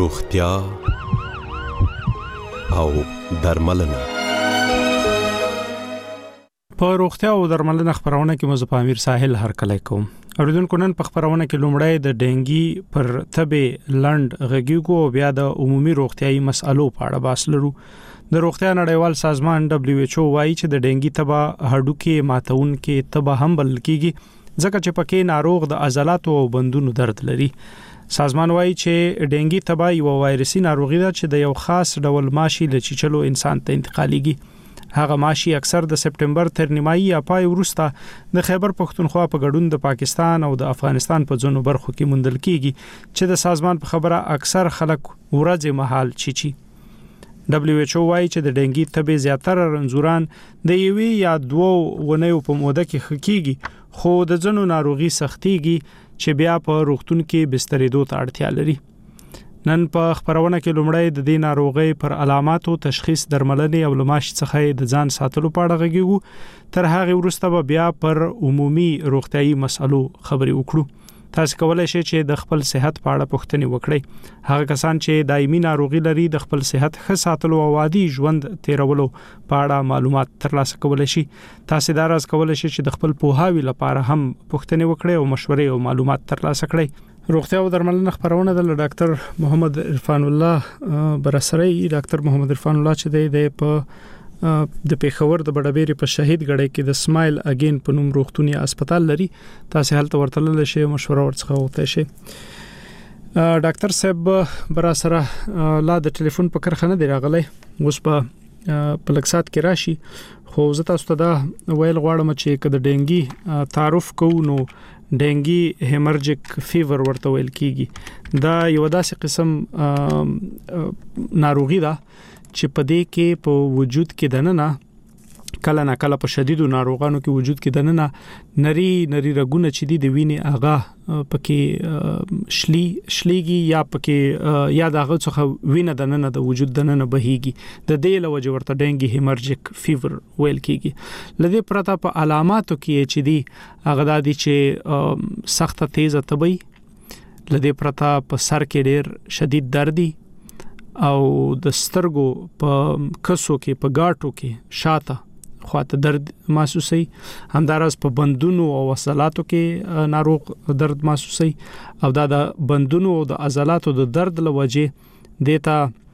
روغتیا او درملنه. په روغتیا او درملنه خبرونه کې مزه په امیر ساحل هرکلی کوم. اوریدونکو نن په خبرونه کې لومړی د ډینګي پر تبه لند غږیګو او بیا د عمومي روغتيایي مسالو په اړه بحث لرو. د روغتیا نړیوال سازمان WHO وایي چې د ډینګي تبه هډوکي ماتون کې تبه هم بلل کیږي ځکه چې پکې ناروغ د عضلاتو او بندونو درد لري. سازمان وایي چې ډینګي تبه یو وایرسي ناروغي ده چې د یو خاص ډول ماشي له چیچلو انسان ته انتقالېږي. هغه ماشي اکثر د سپټمبر تر نیمایي یا پای وروسته د خیبر پښتونخوا په ګډون د پاکستان او د افغانستان په ځینو برخو کې موندل کیږي چې د سازمان په خبره اکثر خلک ورځ مهال چیچي. WHO وایي چې د ډینګي تبه زیاتره رنځوران د یوې یا دوو ونیو په موده کې خکېږي خو د ځینو ناروغي سختيږي چې بیا په روغتون کې بسترېدو ته اړتیا لري. نن په خبرونه کې لومړی د دې ناروغي پر علاماتو تشخیص درملنې او لماش څخه د ځان ساتلو په اړه غږیږو. تر هغه وروسته بیا پر عمومي روغتيایي مسالو خبرې وکړو. تاسو کولای شئ چې د خپل صحت په اړه پوښتنه وکړئ. هغه کسان چې دایمي ناروغي لري د خپل صحت ښه ساتلو او عادي ژوند تیرولو په اړه معلومات ترلاسه کولای شئ. تاسو دا راز کولای شئ چې د خپل پوهاوی لپاره هم پوښتنه وکړئ او مشورې او معلومات ترلاسه کړئ. روغتیا او درملنه خبرونه د ډاکټر محمد عرفان الله برسري. ډاکټر محمد عرفان الله چې د په د پیښور د بډبېری په شهید غړې کې د سمایل اگین په نوم روغتونی هسپتال لري. تاسو هلته ورتلل شئ مشوره ورڅخه وکړئ شئ. ډاکټر صاحب برسره لا د ټلیفون په کرخنه دی راغلی اوس په پلکسات کې راشي خو زه تاسو ته دا ویل غواړم چې کله ډینګي تعارف کوو نو ډینګي هیمرجیک فیور ورته ویل کیږي. دا یو داسې قسم ناروغي ده چې په دې کې په وجود کې دننه کله نه کله په شدیدو ناروغانو کې وجود کې دننه نری رګونه چې دي د وینې هغه پکې شلیږي یا پکې یا دغه څخه وینه دننه د وجود دننه بهيږي. د دې له وجې ورته ډینګي هیمرجیک فیور ویل کیږي. لدې پرته په علاماتو کې چې دي هغه د چې سخته تیزه تبي، لدې پرته په سر کې ډېر شدید دردي او د سترګو په کسو کې په گاټو کې شاته خواته درد محسوسي، همدارس په بندونو او عضلاتو کې ناروغ درد محسوسي او دا د بندونو او د عضلاتو د درد لوجه دیتا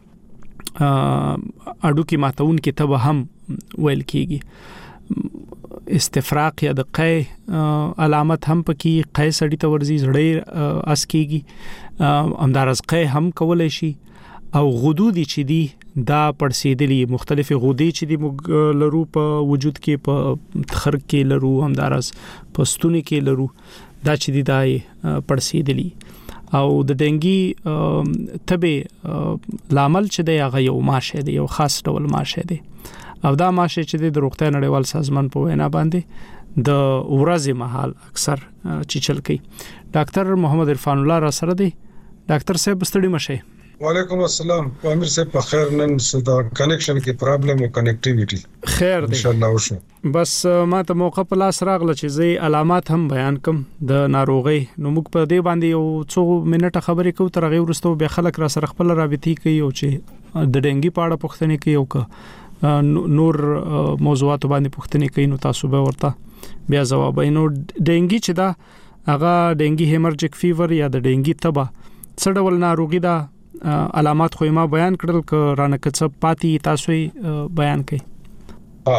اډوکی ماتون کې تبه هم ویل کیږي. استفراق یا د قی علامت هم پکې قی سړی ته ورزي زړې اس کیږي. همدارس قی هم کولای شي او غدودي چې دي دا پړسیدلی مختلفه غدې چې دي لرو په وجود کې په تخر کې لرو همدارس په ستوني کې لرو دا چې دي دای پړسیدلی او د ډینګي تبه لامل چې دی هغه یو ماشه دی، یو خاص ډول ماشه دی او دا ماشه چې د روغتیا نړیوال سازمان په وینا باندې د ورځې مهال اکثر چیچل کوي. ډاکټر محمد عرفان الله را سره دی. ډاکټر صاحب ستړي مشه. وعلیکم السلام. امیر صاحب په خیر. نن صدا کنیکشن کې پرابلم او کنیکټیویټي خیر دی ان شاء الله وشو. بس ما ته موقع په لاس راغله چې زه علامات هم بیان کوم د ناروغي. نو موږ په دې باندې یو څو منټه خبرې کوو تر هغه وروسته به خلک را سره خپل رابطې کوي او چې د ډینګي په اړه پوښتنه کوي او نور موضوعات باندې پوښتنه کوي نو تاسو به ورته بیا جواب وینو. ډینګي چې دا هغه ډینګي هیمرجیک فیور یا د ډینګي تبه څه ډول ناروغي ده علامات خو ما بیان کړل ک رانه کڅ پاتې تاسو بیان کړئ.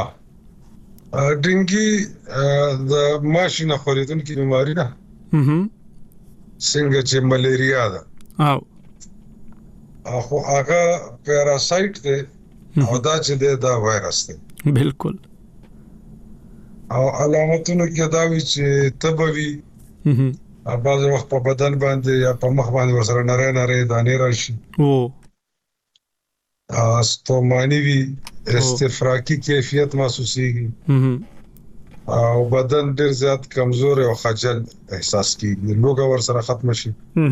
ډینګي د ماشینه خوريدونکو بیماری ده څنګه چې ملیریا ده او هغه پیراسایت ده او دا چې دا وایرس ده بالکل. او علاماتونه کې دا وی چې تبوي بعض وخت په بدن باندې یا په مخ باندې ورسره نری دانې راشي ستومانی وی استفراقی کیفیت محسوسيږي او بدن ډیر زیات کمزور او خجل احساس کیږي. لوګه ورسره ختم شي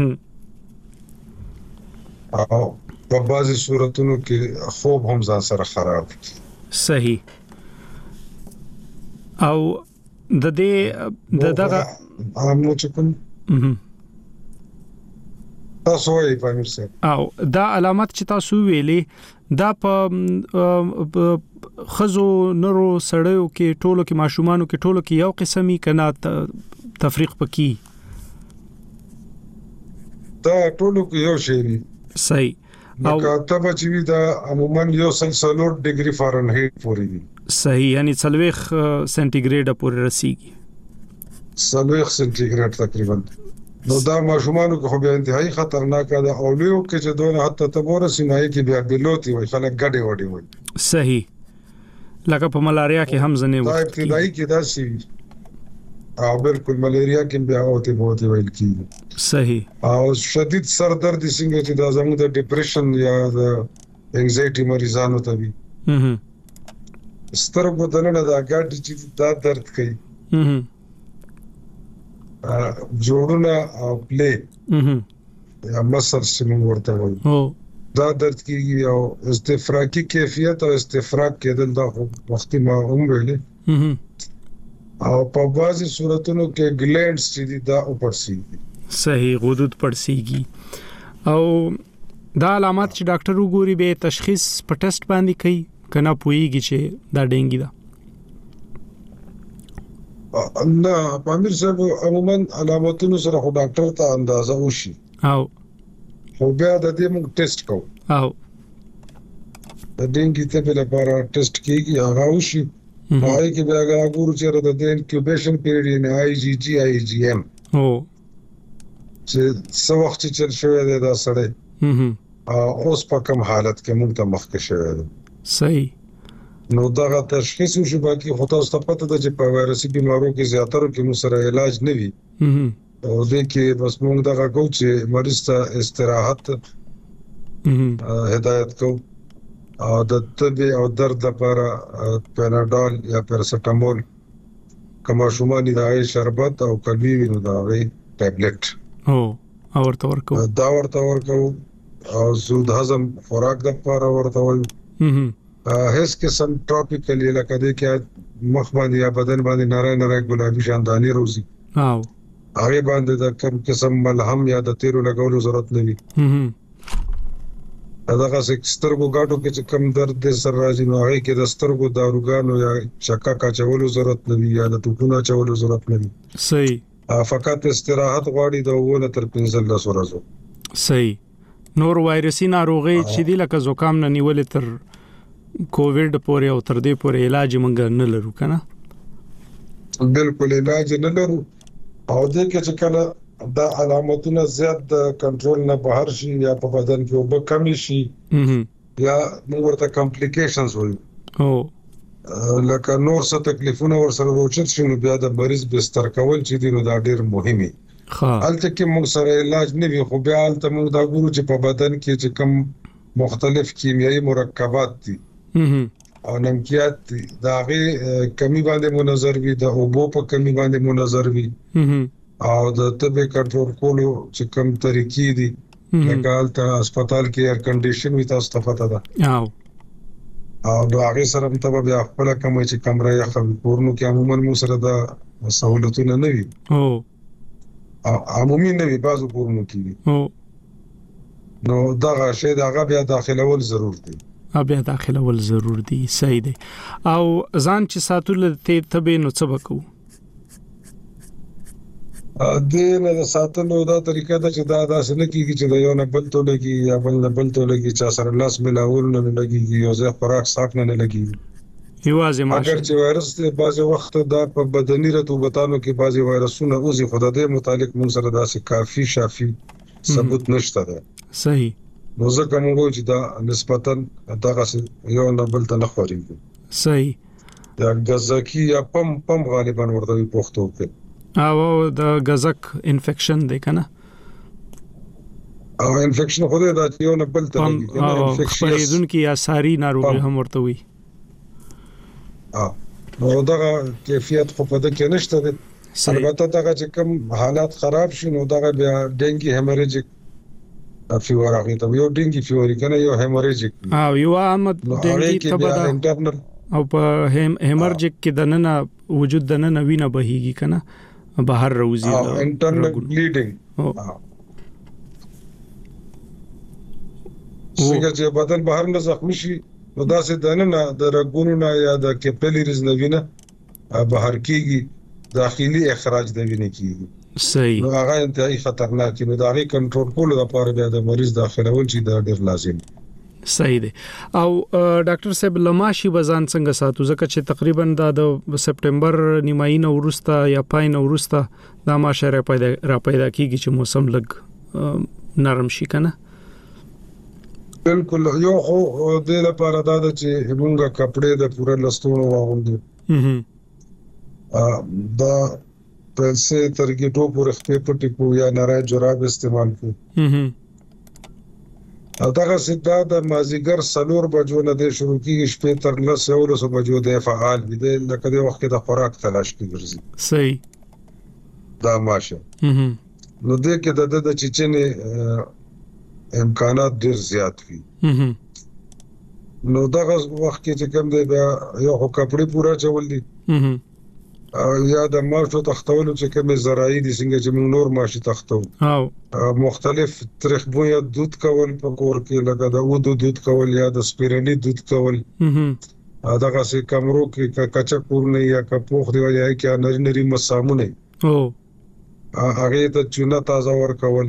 او په بعضي صورتونو کې خوب هم ځان سره خراب. صحیح. او د دې دغه هم چې کوم تاسو یې پامیر سره او دا علامات چې تاسو ویلې دا په خزو نرو سړیو کې ټولو کې ماشومانو کې ټولو کې یو قسمي کنا تفریق پکې دا ټولو کې یو شی دی صحیح او کتابه چې دا عموما یو سلسلور ډیګري فارنهایت پورې دي صحیح یعنی 40 سنټیګریډ پورې رسیږي 40 سنټیګریډ تقریبا نو دا ماشومانو کې خو به انتهایی خطرناک ده او لیو کې چې دونه حتی تبور سینای کې بیا بلوتي وي خلک ګډي وډي وي صحیح لکه په ملاریا کې هم ځنه وي دا ابتدایي کې دا شي او بالکل ملیریا کې بیا اوته بوته ویل کی صحیح او شدید سر درد څنګه چې دا زموږ د ډیپریشن یا د انزایټي مریضانو ته وي سترګو دنه دا ګډ چې دا درد کوي جوړونه او پلی یا مسر سیمون ورته وایي دا درد کیږي او استفراقی کیفیت او استفراق کېدل دا وختي ما ویلې او په بعضي صورتونو کې ګلینډز چې دا اوپرسیږي صحیح غدود پړسیږي او دا علامات چې ډاکټر وګوري به تشخیص په ټیسټ باندې کوي کنه پويږي چې دا ډینګي ده نه پامیر صاحب عموما علاماتونو سره خو ډاکټر ته اندازه وشي او خو بیا د دې موږ ټیسټ کوو او د ډینګي ته په لپاره ټیسټ کیږي هغه وشي هغه کې بیا هغه ګورو چې د انکیوبیشن پیریډ نه IgG او چې څو وخت چې شوی دی دا سره اوس په کوم حالت کې موږ ته مخکې شوی دی صحیح نو دا تشخیص شو باقي خو تاسو ته پته ده چې په وایرسي بيمارو کې زیاتره کې مو سره علاج نه وي او دې کې بس موږ دا کوو چې مریض ته استراحت هدایت کوو او د تب او درد لپاره پیناډول یا پیراسټامول کما شوماني دا شربت او کلوي نو دا وی ټابلیټ او ورته ورکو او زود هضم خوراک د لپاره ورته وایو هیڅ قسم ټراپیکل علاقه دې کې مخ باندې یا بدن باندې نری ګلابي شاندانی روزي او هغه باندې د کوم قسم ملهم یا د تیرو لګولو ضرورت نه وي دا سترګو ګاټو کې کم درد د سر راځي نو هغه کې د سترګو داروګانو یا چکا چولو ضرورت نه وي یا د ټوپونو چولو ضرورت نه وي صحیح فقط استراحت غواړي د ونه تر 15 ورځې صحیح نور وایرسي ناروغي چې دی لکه زکام نه نیولې تر کووډ پورې او تر دې پورې علاج مونږ نه لرو کنه بالکل علاج نه لرو او دې کې چې کله دا علامتونه زیات د کنټرول نه بهر شي یا په بدن کې وب کمی شي یا موږ ورته کمپلیکیشنز وایو او لکه نور څه تکلیفونه ورسره وچت شي نو بیا د مریض بستر کول چې دی نو دا ډیر مهمه حالت کې موږ سره علاج نه وي خو بیا حالت موږ دا ګورو چې په بدن کې چې کم مختلف کیمیاوي مرکبات دي او نمکیات دي دا غي کمی باندې منظر وي د اوبو په کمی باندې منظر وي او د طبي کنټرول کولو چې کم طریقې دي لکه حالت هسپتال کې ایر کنډیشن وي تاسو ته پته ده او دا هغه سره متابع بیا خپل کوم چې کمره یا خبرونو کې عموما مو سره دا سہولتونه نه وي او عمومي نه وي بازو کورونو کې نو دا شی دا بیا داخلول ضرور دي صحیح دی او ځان چې ساتل ته تبه نو څه وکړو دینه د ساتلو دا طریقه ده چې دا څنګه کیږي چې د یو نه بل ته لګي یا بل نه بل ته لګي چې سره لاس ملاول نه لګي یو ځای خوراک صاف نه لګي یوازې ماشه اگر چې وایرس د بعض وخت دا په بدني رطوبتانو کې بعض وایرسونه اوسې خو د دې متعلق موږ سره داسې کافي شافي ثبوت نشته ده صحیح نو ځکه موږ چې دا نسبتاً دغه یو نه بل ته نه خوريږي صحیح دا غزاکی یا پم غالبا ورته پښتو کې او د غزک انفیکشن دی کنه او انفیکشن خو دې دا یو نه بل ته انفیکشن خپلېدون کې یا ساری ناروغي هم ورته وي نو دا کیفیت خو په دې کې نشته ده البته دا چې کوم حالات خراب شي نو دا بیا ډینګي هیموریجیک فیور هغه ته یو ډینګي فیور کنه یو هیموریجیک او یو عامه ډینګي تبدا او په هیموریجیک کې دنه وجود دنه وینه بهيږي کنه بهر روزي انټرنل بلیډینګ څنګه چې بدن بهر نه زخمی شي نو داسې دننه د رګونو نه یا د کیپیلریز نه وینه بهر کیږي داخلي اخراج د وینې کیږي صحیح نو هغه انتهایی خطرناک دی نو دا غي کنټرول کولو لپاره بیا د مریض داخلول چې دا ډیر لازم صحیح دی او ډاکټر صاحب لماشي بزان څنګه ساتو ځکه چې تقریبا د سپټمبر نیمایي نو ورسته یا پای نو ورسته دا ماشه را پیدا کیږي چې موسم لګ نرم شي کنه بالکل یو خو د لپاره دا چې موږ کپڑے د پوره لستونو واغوندو دا پرسه ترګټو پورې خپې پټي کو یا نارای جراب استعمال کو دغه سیدا د مازیګر سلور بجو نه د شروع کیږي شپې تر 10 بجو د فعال وي د لکه د وخت د خوراک تلاش کې ګرځي صحیح دا ماشه نو د کې د چچنه امکانات ډیر زیات وي نو دغه وخت کې چې کوم دی بیا یو کپڑے پورا چول دي یا د ماشو تختولو چې کومه زراعي دي څنګه چې موږ نور ماشي تختو او مختلف ترخبو یا دود کول په کور کې لکه د ودو دود کول یا د سپیرلی دود کول دغه سي کمرو کې کچا کور نه یا کپوخ دی یا کې نری مسامونه هغه ته چونه تازه ور کول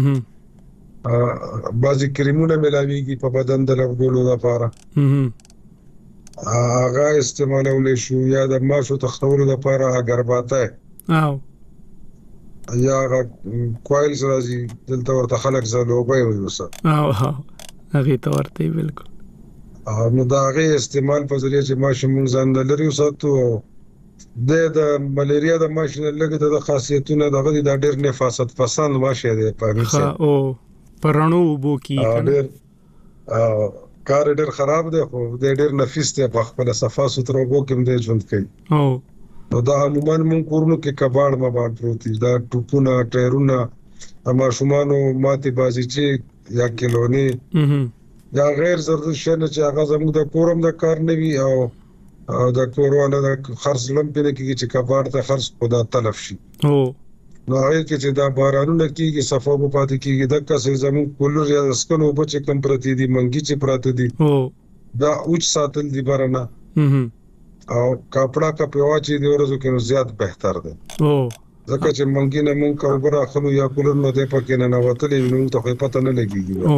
بعضی کریمونه ملاویږي په بدن د لګولو لپاره هغه استعمالول شو یا د ماشو تختولو لپاره اگرباته او یا کوایلز راځي دلته ورته خلک زلوبه وي وسه او هغه ته ورته بالکل نو دا هغه استعمال په ذریعہ چې ماشو مونږ ځان لري وساتو د ملیریا د ماشو لګه د خاصیتونه دغه د ډېر نفاست پسند ماشه دی په هغه او پرانو بو کی کنه کار ډېر خراب دی خو ډېر نفیس دی په خپل صفا سترو بو کې د ژوند کوي او نو دا عموما مون کورونو کې کباړ ما پروتي دا ټوپونه ټایرونه اما شومانو ماتي بازي چې یا کلونی یا غیر ضروري شنه چې هغه زموږ د کورم د کار نه وي او د کورونه د خرڅ لمپنه کې چې کباړ ته خرڅ خدا تلف شي او نو هغه کې چې دا بارانونه کېږي صفه په پاتې کېږي د کسې زمون کولر یا سکنو په چې کم پرتی دي منګي چې پراته دي دا اوچ ساتل دي بارانه او کپڑا کا پیوا چې دی ورځو کې زیات بهتر دی ځکه چې منګي نه مونږ کاوبره خلو یا کولر نو د پکې نه وتلې نو ته پته نه لګيږي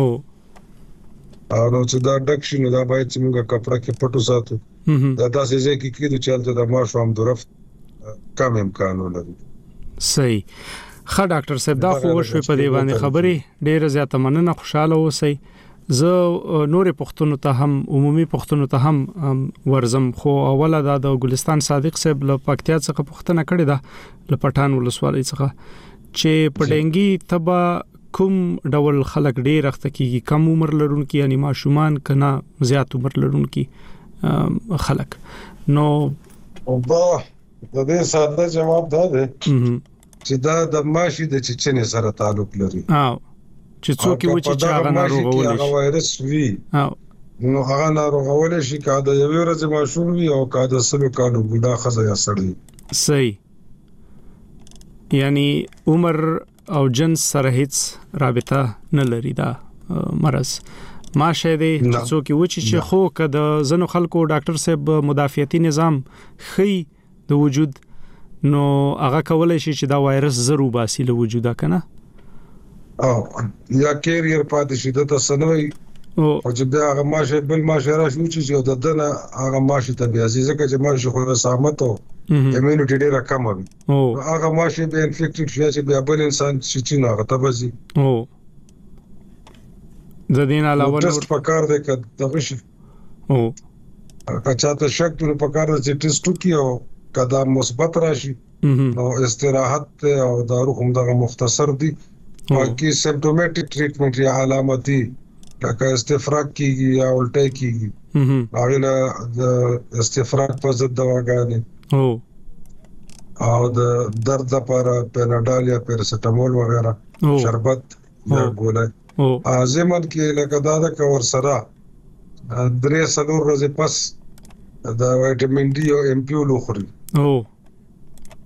او نو چې دا ډک شي نو دا باید چې مونږه کپڑا کې پټو ساتو دا تاسو ځکه کې کېدو چې د ماشو هم درف کم امکان ولري صحیح ښه ډاکټر صاحب دا خو شوي په دی باندې خبرې ډیره زیاته مننه خوشاله اوسئ زه نور پښتون ته هم عمومي پښتون ته هم ورزم خو اوله د ګلستان صادق صاحب له پکتیا څخه پښتنه کړې ده له پټان ولسوالۍ څخه چې پډنګي تبا کوم ډول خلک ډیر وخت کېږي کم عمر لرونکي یعنی ماشومان کنا زیات عمر لرونکي خلک نو او د دې ساده جواب دا دی چې دا د ماشي د چچنې سره تعلق لري او چې څوک و چې هغه ناروغول شي هغه وایرس وی او نو هغه ناروغول شي کا د یو ورځ ماشوم وي او کا د سلو کالو بوډا خزه یا سړی صحیح یعنی عمر او جنس سره هیڅ رابطه نه لري دا مرض ماشه دی چې څوک و چې خو کده زنو خلکو ډاکټر صاحب مدافعتي نظام خي د وجود نو هغه کولای شي چې دا وایرس زرو باسي له وجوده کنه او یا کیریر پاتې شي د تسنوي او چې دا هغه ماشه بل ماشه راشي چې د دنه هغه ماشه ته بیا ځکه چې ماشه خو سامت او ایمونټی ډیره کم وي او هغه ماشه به انفیکټډ شي چې بیا بل انسان چې نه غته بزي او زدين علاوه ټیسټ پکار دی کده دغه شي او کچاته شک په پکار دی چې ټیسټ وکيو کدا مثبت راشي نو استراحت او دارو هم دغه مختصر دي باقي سمپټومټیک ټریټمنټ یا علامتي لکه استفراغ کیږي یا الټه کیږي هغه د استفراغ په ضد دواګانې او د درد لپاره پیناډال یا پیراسټامول وغیرہ شربت یا ګولۍ ازمن کې لکه دا د کور سره 3 ورځې پس دا وټامین ډي او امپیول خوري او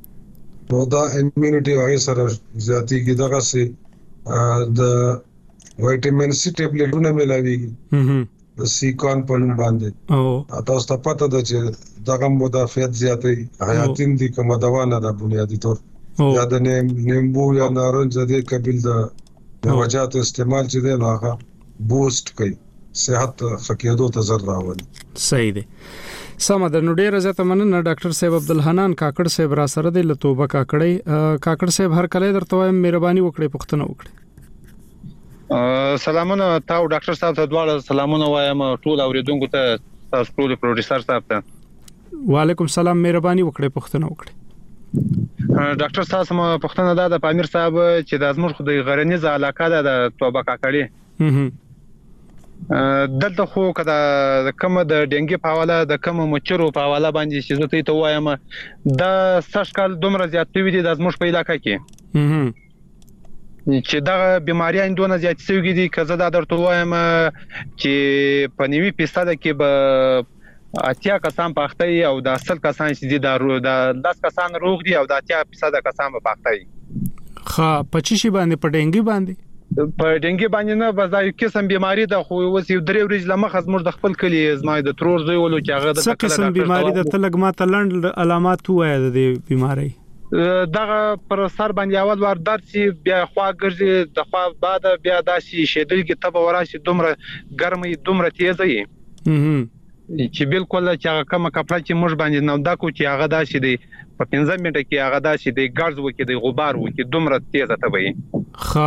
نو دا ایمونټي هغه سره ذاتي کې دغه سي د وایټامین سی ټابلیټونه ملاويږي د سیکون په نوم باندې او تاسو ته پته ده چې دغه مدافعت زیاتې حیاتین دي کوم دوا نه د بنیادی طور یا د نیمبو یا نارنج د قبیل د میوه‌جاتو استعمال چې دی نو هغه بوست کوي صحت فقیدو ته زر راولي. صحیح دی. سم د نو ډیره زیاته مننه ډاکټر صاحب عبدالحنان کاکړ صاحب را سره د لتوبه کاکړ صاحب هر کله درته وایم مهرباني وکړئ پښتنه وکړئ. سلامونه تاسو ډاکټر صاحب ته دواړه سلامونه وایم ټول اوریدونکو ته تاسو ټول پروډوسر صاحب ته وعلیکم سلام مهرباني وکړئ پښتنه وکړئ. ډاکټر صاحب سم پښتنه د پامیر صاحب چې د ازمر خو د غرنیز علاقه ده د توبه کاکړي دلته خو کدا کوم د ډنګي په حواله د کوم مچرو په حواله باندې چې زه ته وایم د سشکل دومره زیات وی دي د ازمر په علاقه کې چې دا بیماریان دونه زیات سوي دي کزه دا درته وایم چې په 90% کې به اتیا کسان پاختي او د اصل کسان چې دي د 10 کسان روغ دي او د 80% کسان په پاختي خا 25 باندې په ډنګي باندې په ډنګي باندې نه بس دا یو قسم بیماری ده خو اوس یو درې ورځې لمخ از موږ د خپل کلی زمای د ترور زوی ولو چې هغه د قسم بیماری د تلګ ما تلند علامات وایي د بیماری دغه پر سر باندې اول ور درسي بیا خوا ګرځي د خوا بعد بیا داسي شیدل کې تب وراشي دومره ګرمي دومره تیزه چې بالکل چې هغه کومه کپړه چې موږ باندې نو دا کو چې هغه داسي دی په 15 منټه کې هغه داسي دی ګرځ وکي دی غبار وکي دومره تیزه ته وي ها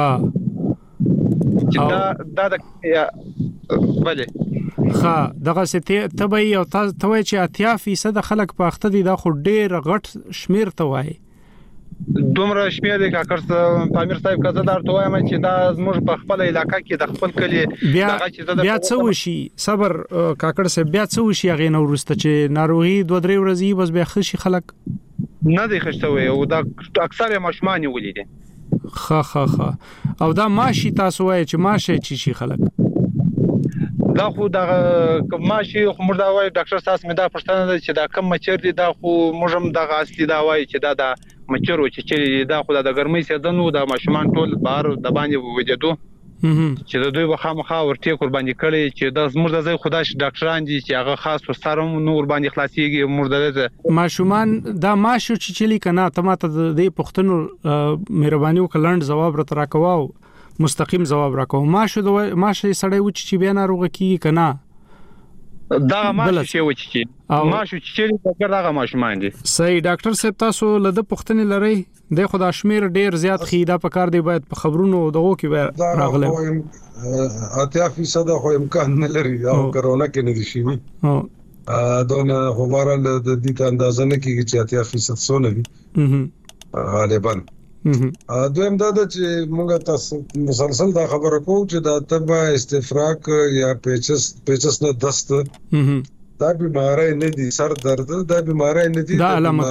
چې دا بله ها دغه ستې تبي او تاسو ته چې 80% خلک په اخته دي دا خو ډېر غټ شمیر ته وایي دومره شمیر دی کاکړ پامیر صاحب کزه درته وایم چې دا زموږ په خپل علاقې کې د خپل کلی بیا څه وشي صبر کاکړ صاحب بیا څه وشي هغه نو ورسته چې ناروغي 2-3 ورځې بس بیا خشي خلک نه دی خشتوي او دا اکثر ماشومان ولیدي خا او دا ماشي تاسو وایي چې ماشه چی شي خلک دا خو دا ماشي خو موږ دا وایي ډاکټر صاحب مې دا پښتنه ده چې دا کم مچر دي دا خو موږ هم د اصلي دا وایي چې دا مچرو چې دا خو د ګرمۍ سیزن وو د ماشومان ټول بهر د باندې وجدو چې د دوی وخامخا ورته قرباني کړي چې د زموږ د ځای خدای ډاکټران دي چې هغه خاص وسارم نور باندې خلاصيږي موږ د ماشومان دا ماشو چې چلی کنه ته د پښتنو مهرباني وکړند جواب را تراکواو مستقیم جواب راکو ماشه سړی و چې بیا ناروغه کیږي کنه دا ماشه چې ماشه چې دغه ماشومان دي صحیح ډاکټر صاحب تاسو له پښتنې لري د خدا شمیر ډیر زیات خیدا په کار دی باید په خبرونو دغه کې راغله 80% خو امکان نه لري او کرونا کې نه دي شي دونه خبره د دې اندازه نه کیږي چې 80% سونه وي غالبا دویم دا چې موږ تاسو مسلسل دا خبره کوو چې دا تبع استفراق یا پیچس نه دست دا بیماری نه دي سر درد دا بیماری نه دي دا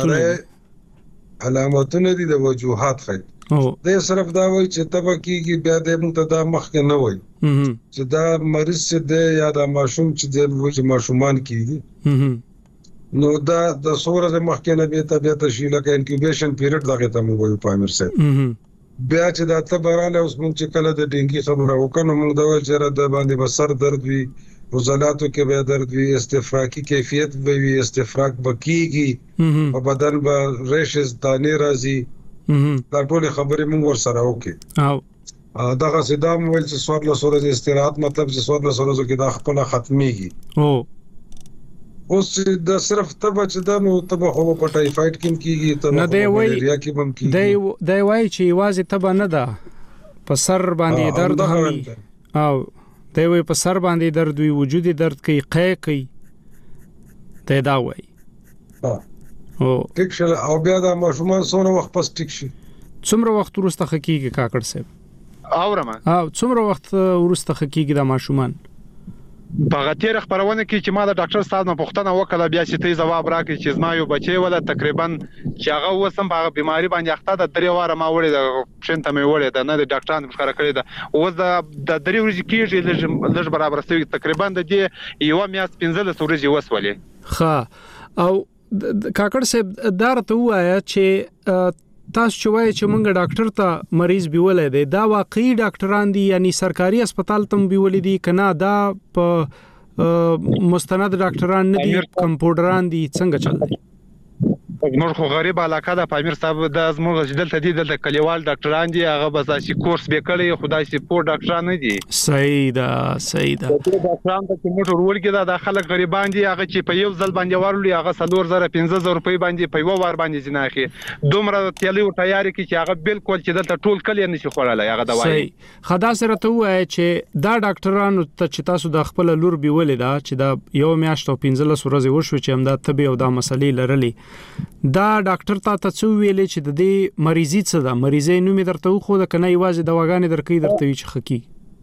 علامتونه دي د وجوهات خي دا صرف دا وایي چې تبع کیږي بیا د موږ ته مخکې نه وایي چې دا مریض چې دی یا دا ماشوم چې د ماشومان کیږي نو دا د سوره د مخکنه به طبيعت شي لکه انکیوبیشن پیریډ دغه ته موږ وایو پامیر سره بیا چې دا تبراله اوس موږ چې کله د ډینګي خبره وکړو موږ دا ول چې د باندې بسر درد وي عضلاتو کې به درد وي استفراقي کیفیت به وي استفراق بکیږي په بدن به ریشز دانې راځي دا ټول خبرې موږ ور سره وکړو دغه صدام ول چې سوال سره د استراحت مطلب چې سوال سره کې دا خپل ختميږي اوس دا صرف تبع چې دا نو تبع هو په ټایفاید کې کیږي تبع ملیریا کې هم کیږي دا وایي چې یوازې تبع نه ده په سر باندې درد هم او دا وایي په سر باندې درد وي وجود درد کوي کوي دا وایي او ټیک شل او بیا دا ماشومان څونه وخت پس ټیک شي څومره وخت ورسته حقیقي کاکړ صاحب اورم څومره وخت ورسته حقیقي دا ماشومان په غتیر خبرونه کې چې ما د ډاکټر صاحب نه پوښتنه وکړه بیا چې ته جواب راکړې چې زما یو بچي ولا تقریبا چې هغه وسم په بیماری باندې اخته د 3 واره ما وړي د پښنته مې وړي د نه د ډاکټرانو ښکارا کړی دا اوس د 3 ورځې کېږي لږ برابر ستوي تقریبا د دې یو میاس 15 ورځې وسولې ها او کاکړ صاحب دارته وایا چې تاسو چوي چې مونږ ډاکټر ته مریض بیولې دي دا واقعي ډاکټران دي یعنی سرکاري هسپتال تم بیولې دي کنه دا په مستند ډاکټران نه دي کمپاونډران دي څنګه چل دي زموږ خو غریب علاقه د پامیر صاحب د زموږ دلته دي د کلیوال ډاکټران دي هغه بس چې کورس به کړی خدای سي پور ډاکټران نه دي صحیح ده ډاکټران ته موټر ورول کې دا خلک غریبان دي هغه چې په یو ځل باندې ورولي هغه 4000 روپۍ باندې په یو وار باندې جناخي دومره تیلی او تیاری کې چې هغه بالکل چې دلته ټول کلی نشي خورلای هغه دوايي خدا سره ته وای چې دا ډاکټرانو ته چې تاسو د خپل لور بیولې دا چې دا یو میاشت او 15 ورځې وشو چې همدا طبي او دا مسلې لرلې دا ډاکټر ته څو ویلې چې د دې مریضي څه ده مریضي نومې درته خو د کنه یوازې دواګانې درکې درته وی چې خکی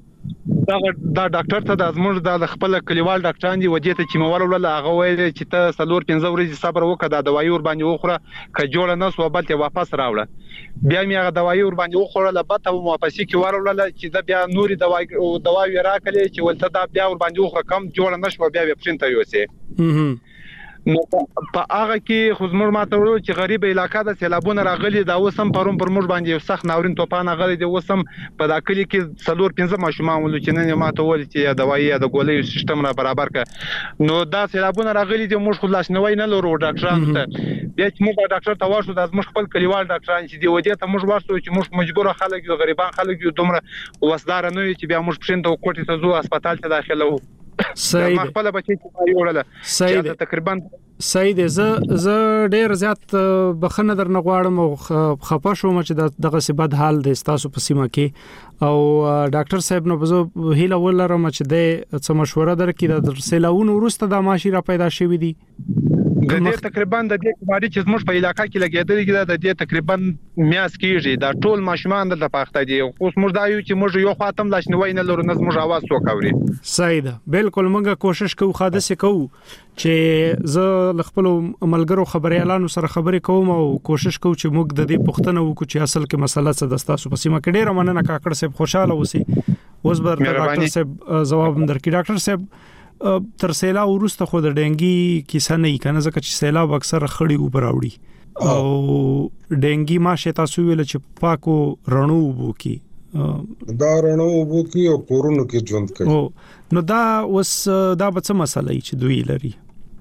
دا ډاکټر ته د زموږ د خپل کلیوال ډاکټران دی ودی ته چې مور ول هغه ویل چې ته 4-15 ورځې صبر وکړه د دوايي ور باندې وخوره ک جوړ نه سو بل ته واپس راوړه بیا مې هغه دوايي ور باندې وخوره لبته واپسې کې ورول چې دا بیا نوري دوايي راکړي چې ولته دا بیا ور باندې وخوره کم جوړ نه شو بیا پښین ته یوسه نو په هغه کې خو زموږ ماته ورو چې غریب علاقہ د سیلابونه راغلي دا وسم پروم پر موږ باندې یو سخت ناورین توپان غلي دی وسم په داخلي کې 4-15 ماشومان ول چې نه ماته ول چې دوايي د ګولې سیستم را برابر ک نو دا سیلابونه راغلي دی موږ خلاص نه وای نه لرو ډاکټران ته بیا چې موږ ډاکټر ته ورشو د موږ خپل کلیوال ډاکټران چې دی ودی ته موږ ورسو چې موږ مجبور خلک یو غریبان خلک یو دومره وسدار نه چې بیا موږ پښین ته کوټه ته زو هسپتال ته داخله وو صحیح خپل بچی چې وړل صحیح تقریبا صحیح ده ز ډیر زیات بخنه در نغواړم او خپه شوم چې دغه سبد حال د تاسو په سیمه کې او ډاکټر صاحب نو بزو هیله ولرم چې د څه مشوره درکې د سیلاون ورسته د ماشي را پیدا شوی دي د دې تقریبا د دې کوماري چې زموږ په علاقې کې لګیدل کې د دې تقریبا میاس کېږي دا ټول ماشومان د پاخته دي اوس موږ دا یو چې موږ یو خاتم لاش نه وینه لرو نه موږ आवाज وکوري صحیح ده بالکل موږ کوشش کوو حادثه کوو چې زه خپل ملګرو خبريالانو سره خبرې کوم او کوشش کوم چې موږ د دې پښتنه وکړو چې اصل کې مسله څه د تاسو په سیمه کې ډیره مننه کاکړ صاحب خوشاله اوسئ اوس بر ډاکټر صاحب جواب درکې ډاکټر صاحب تر سیلاب ورسته خو د ډنګي کیسه نه کنه ځکه چې سیلاب اکثر خړی اوپر راوړي او ډنګي ماشه تاسو ویل چې پاکو رڼو وبو کی دا رڼو وبو کی او کورونو کې ژوند کوي نو دا اوس دا به څه مسله چې دوی لري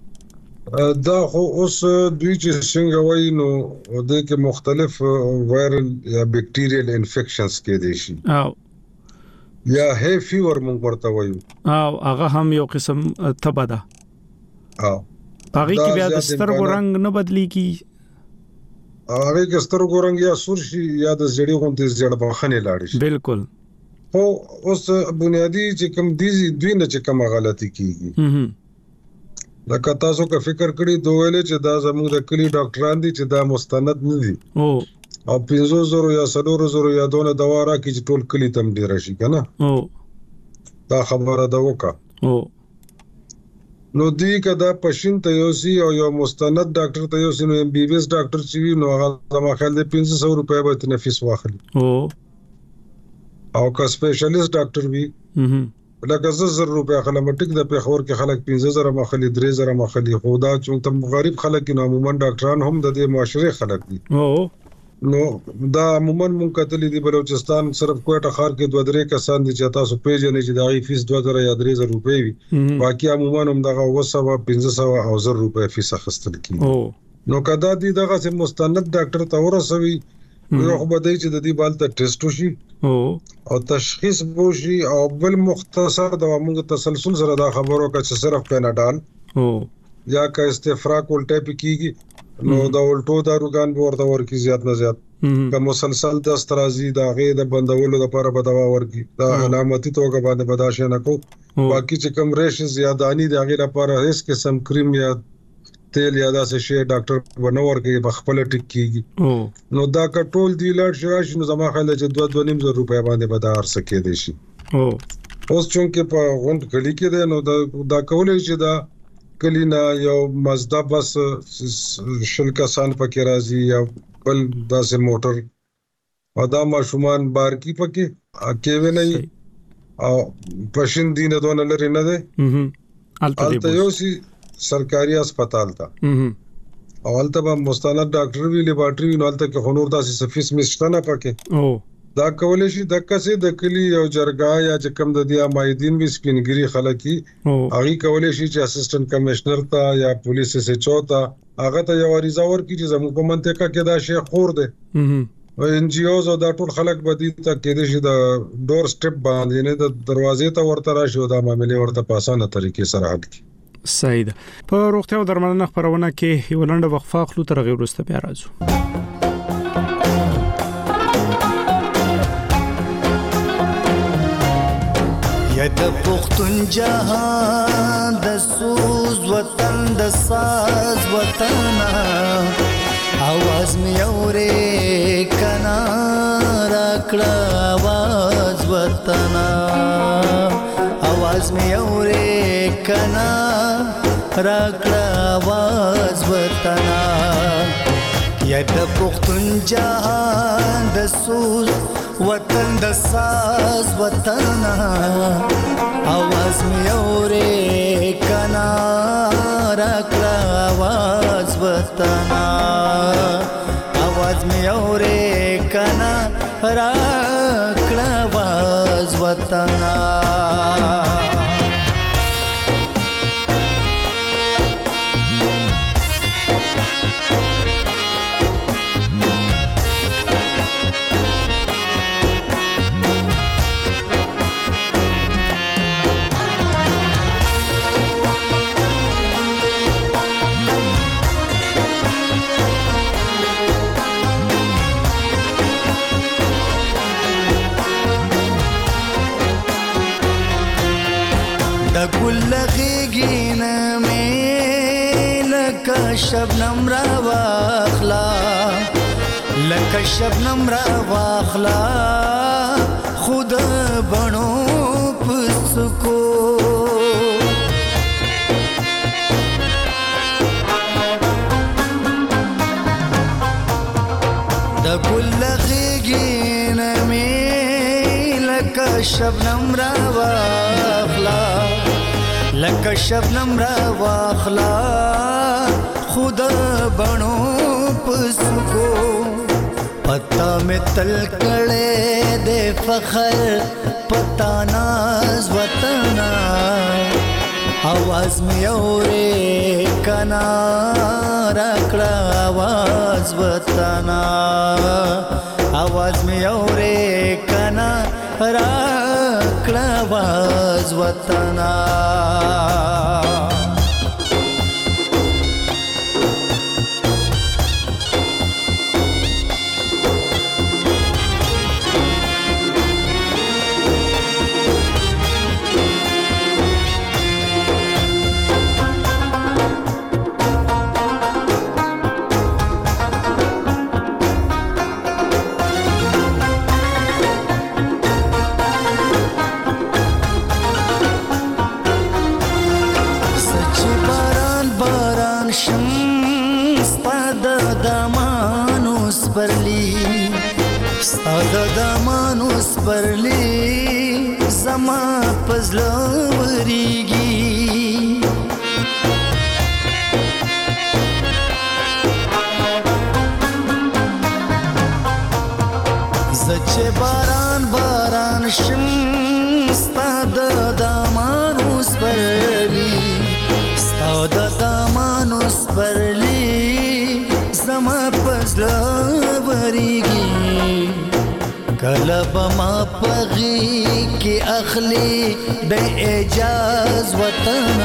دا خو اوس دوی چې څنګه وایي نو د کې مختلف وایرل یا بکټیریل انفیکشنز کې دي شي یا هی فیور مونږ ورته وایو او هغه هم یو قسم تبه ده هغه کې بیا د سترګو رنگ نه بدلی کی هغه کې سترګو رنگ یا سور شي یا د زړی غونډې زړه بخنه لاړ شي بالکل خو اوس بنیادی چې کوم دي دوی نه چې کوم غلطي کیږي لکه تاسو کا فکر کړی دوه ویل چې دا زموږ د کلی ډاکټران دي چې دا مستند نه دي او 500 یا 400 یا دونه دوا راکې چې ټول کلی تم ډیر شي کنه دا خبره دا وکا نو دی کدا پښین ته یوسی او یو مستند ډاکټر ته یوسی نو ام بي بي اس ډاکټر چې نو هغه ما خیال د 500 روپیا به تنفس واخلي او کا سپیشلیست ډاکټر وی لکه 1000 روپیا خلک ټیک د پیښور کې خلک 15000 مخلي 3000 مخلي خدا چې تم غریب خلک نو عموما ډاکټران هم د دې معاشره خلک دي نو دا عموما مونږ کتلې دی بلوچستان صرف کوټه خار کې 2-3 کسان دي چې تاسو پیژنې چې د فیس 2000 یا 3000 روپۍ وي باقي عموما هم دغه 500 او 1000 روپۍ فیس اخستل کیږي نو کدا دي دغه سم مستند ډاکټر ته ورسوي یو خو بده چې د دې بالته ټیسټ وشي او تشخیص وشي او بل مختصر د موږ تسلسل سره دا خبرو کا چې صرف پیناډال یا کا استفراق ولټه پکېږي نو دا ولټو داروګان ورته ورکی زیات نه زیات که مسلسل د استرازي دا غي د بندولو لپاره به دوا ورکی دا علامتي توګه باندې بداشه نه کو باقي چې کم ریش زیادانی د غي لپاره هیڅ قسم کریم یا تیل یا داسې شی ډاکټر ونور کې بخپل ټیک کیږي نو دا کټول دی لړ شراش نو زما خیال چې 2.5 روپیا باندې بدار سکے دي شي اوس چونکه په غونډ کلی کې ده نو دا کولای چې دا کلینا یو مزدا بس شل کسان پکې راځي یا بل داسې موټر او دا ماشومان بار کی پکې کېوي نه او پښین دینه دونه لري نه ده الته یو سي سرکاري هسپتال تا اولته به مستند ډاکټر وی لیبارټری نو الته کې هنور داسې سفیس مشته نه پکې او دا کولای شي د کسې د کلی یو جرګه یا چې کم د دیا مایدین وی سپینګری خلکی هغه کولای شي چې اسسټنټ کمشنر ته یا پولیس سه چوتا هغه ته یو اړیزه ورکړي چې زموږ په منطقه کې دا شی خور دی او ان جی اوز او دا ټول خلک بدی ته کې دي چې د ډور سټپ باندې نه د دروازې ته ورته راشي او دا معاملې ورته په اسانه طریقې سره حل کړي. سید په روغتیا او درملنه خبرونه کې یو لنډه وقفه خلو تر غیر وروسته بیا راځو. د پختون جهان د سوز وطن د ساز وطن आवाज می اورې کنا راکړه आवाज وطن आवाज می اورې کنا راکړه आवाज وطن یا د پختون جهان د سوز وطن د ساز وطن आवाज می اورې کنا راکړه आवाज وطن आवाज می اورې کنا راکړه आवाज وطن. شبنم را واخلا لکه شبنم را واخلا خود بنو پسکو د ګل غیګین می لکه شبنم را واخلا لکه شبنم را واخلا خود بنو پسکو پتا میں تل کڑے دے فخر پتا ناز وطن आवाज میں اورے کنا راکڑا आवाज وطن आवाज میں اورے کنا راکڑا आवाज وطن. ساده دمانوس پرلی زما پزلو وریږي زچ باران باران شم ساده دمانوس پرلی ساده دمانوس پرلی زما پزلو وریږي کلب ما پغی کی اخلی د اعجاز وطن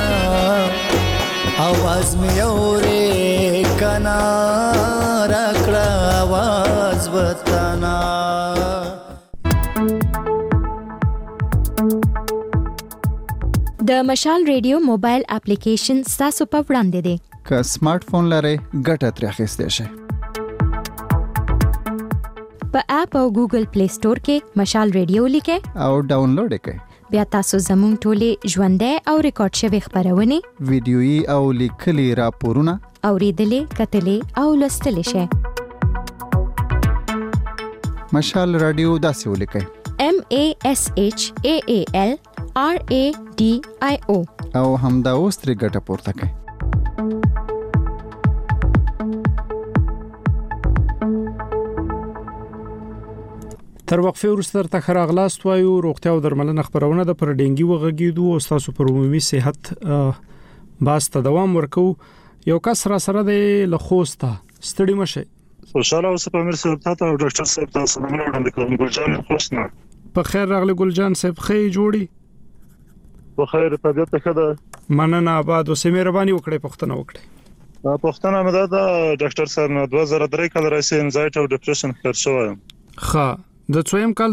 आवाज می اورې کنا راکړه आवाज وطن. د مشال ریډیو موبایل اپلیکیشن تاسو په وړاندې دی. که سمارټ فون لرئ ګټه ترې اخیستی شئ. په اپ او ګوګل پلی سٹور کې مشال ریډیو لیکئ او ډاونلوډ کړئ. بیا تاسو زموږ ټولې ژوندۍ او ریکارډ شوی خبرونه ویډیويي او لیکلي راپورونه اوریدلې کتلې او لوستلې شئ. مشال رادیو داسې ولیکئ MASHAAL RADIO او همدا اوس ترې ګټه پورته کړئ. تر وقفه وروسته تر خراغلاست وایو روغتیا او درملنه خبرونه د پر ډینګي وغږیدو او تاسو پر عمومي صحت باسته دوام ورکو یو کس را سره د لخوسته ستړي مشه خوشاله اوسه په امیر صاحب ته او ډاکټر صاحب تاسو نه وړاندې کوم ګلجان خوشنه په خیر راغلی ګلجان صاحب خې جوړي په خیر طبيعت ښه ده مننه آباد او سمې ربانی وکړي پښتنه وکړي پښتنه مده د ډاکټر صاحب نه 2003 کال راځي انزایټ او ډیپریشن خر شوم ښه د څویم کال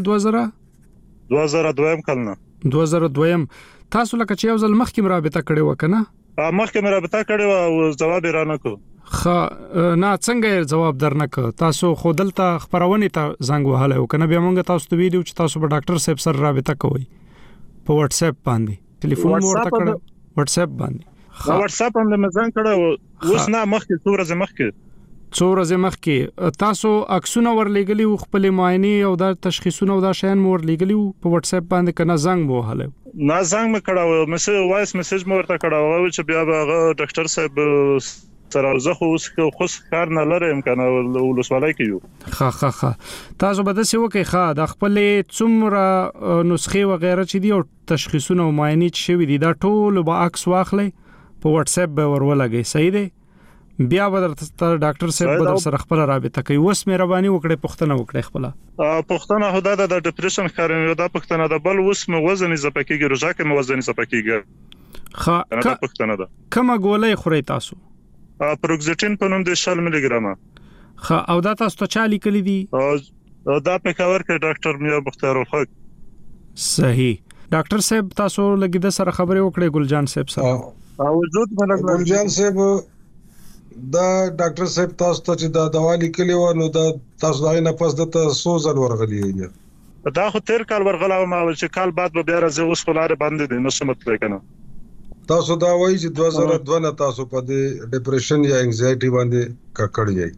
2002 کال نه 2002 تاسو لکه چې یو ځل مخکې مرابطه کړې وکنه مخکې مرابطه کړې او جواب یې رانه کو ښه نه څنګه جواب درنک تاسو خودلته خبرونه ته زنګ وهاله وکنه بیا موږ تاسو ته ویډیو چې تاسو په ډاکټر صاحب سره رابطه کوئ په واتس اپ باندې ټلیفون ورته کړو واتس اپ باندې واتس اپ باندې مزان کړو اوس نه مخکې څو ورځې مخکې تاسو عکسونه ورلېګلی او خپل معاینه او د تشخیصونه او د شین مور لېګلی په واتس اپ باندې کنه زنګ مو هله نه زنګ مې کړو مسج وایس مسج مو ورته کړو چې بیا به ډاکټر صاحب سره زه خو کار نه لرم کنه ولسوالۍ کې ښه تاسو به د څه وکي ښه د خپل څومره نسخه و غیره چې دی او تشخیصونه او معاینه چې وي دا ټول به عکس واخلې په واتس اپ به ورولګي صحیح دی بیا به ډاکټر صاحب به سره خپل رابطه کوي وس مهرباني وکړئ پښتنه وکړئ خپل پښتنه هدا د ډیپریشن خارن یو دا پښتنه د بل وس مو وزن زپکیږي روزه کې مو وزن زپکیږي ښه پښتنه ده کومه ګولې خوري تاسو پروکزیټین په نوم د 40 ملي ګرامه ښه او دا تاسو ته چالي کړی دي دا په کاور کې ډاکټر میا مختار الحق صحیح ډاکټر صاحب تاسو لګیدا سره خبرې وکړې ګلجان صاحب سره وجود منګ ګلجان صاحب دا ډاکټر صاحب تاسو ته چې دا دوا لیکلی و نو دا تاسو دا نه پس د تاسو ځل ورغلی یې دا خو تیر کال ورغلا ما چې کال بعد به بیا راځي اوس خلاره باندې دي نو سمت وکنه تاسو دا وایي چې 2002 نه تاسو په دې ډیپریشن یا انزایټي باندې ککړ یې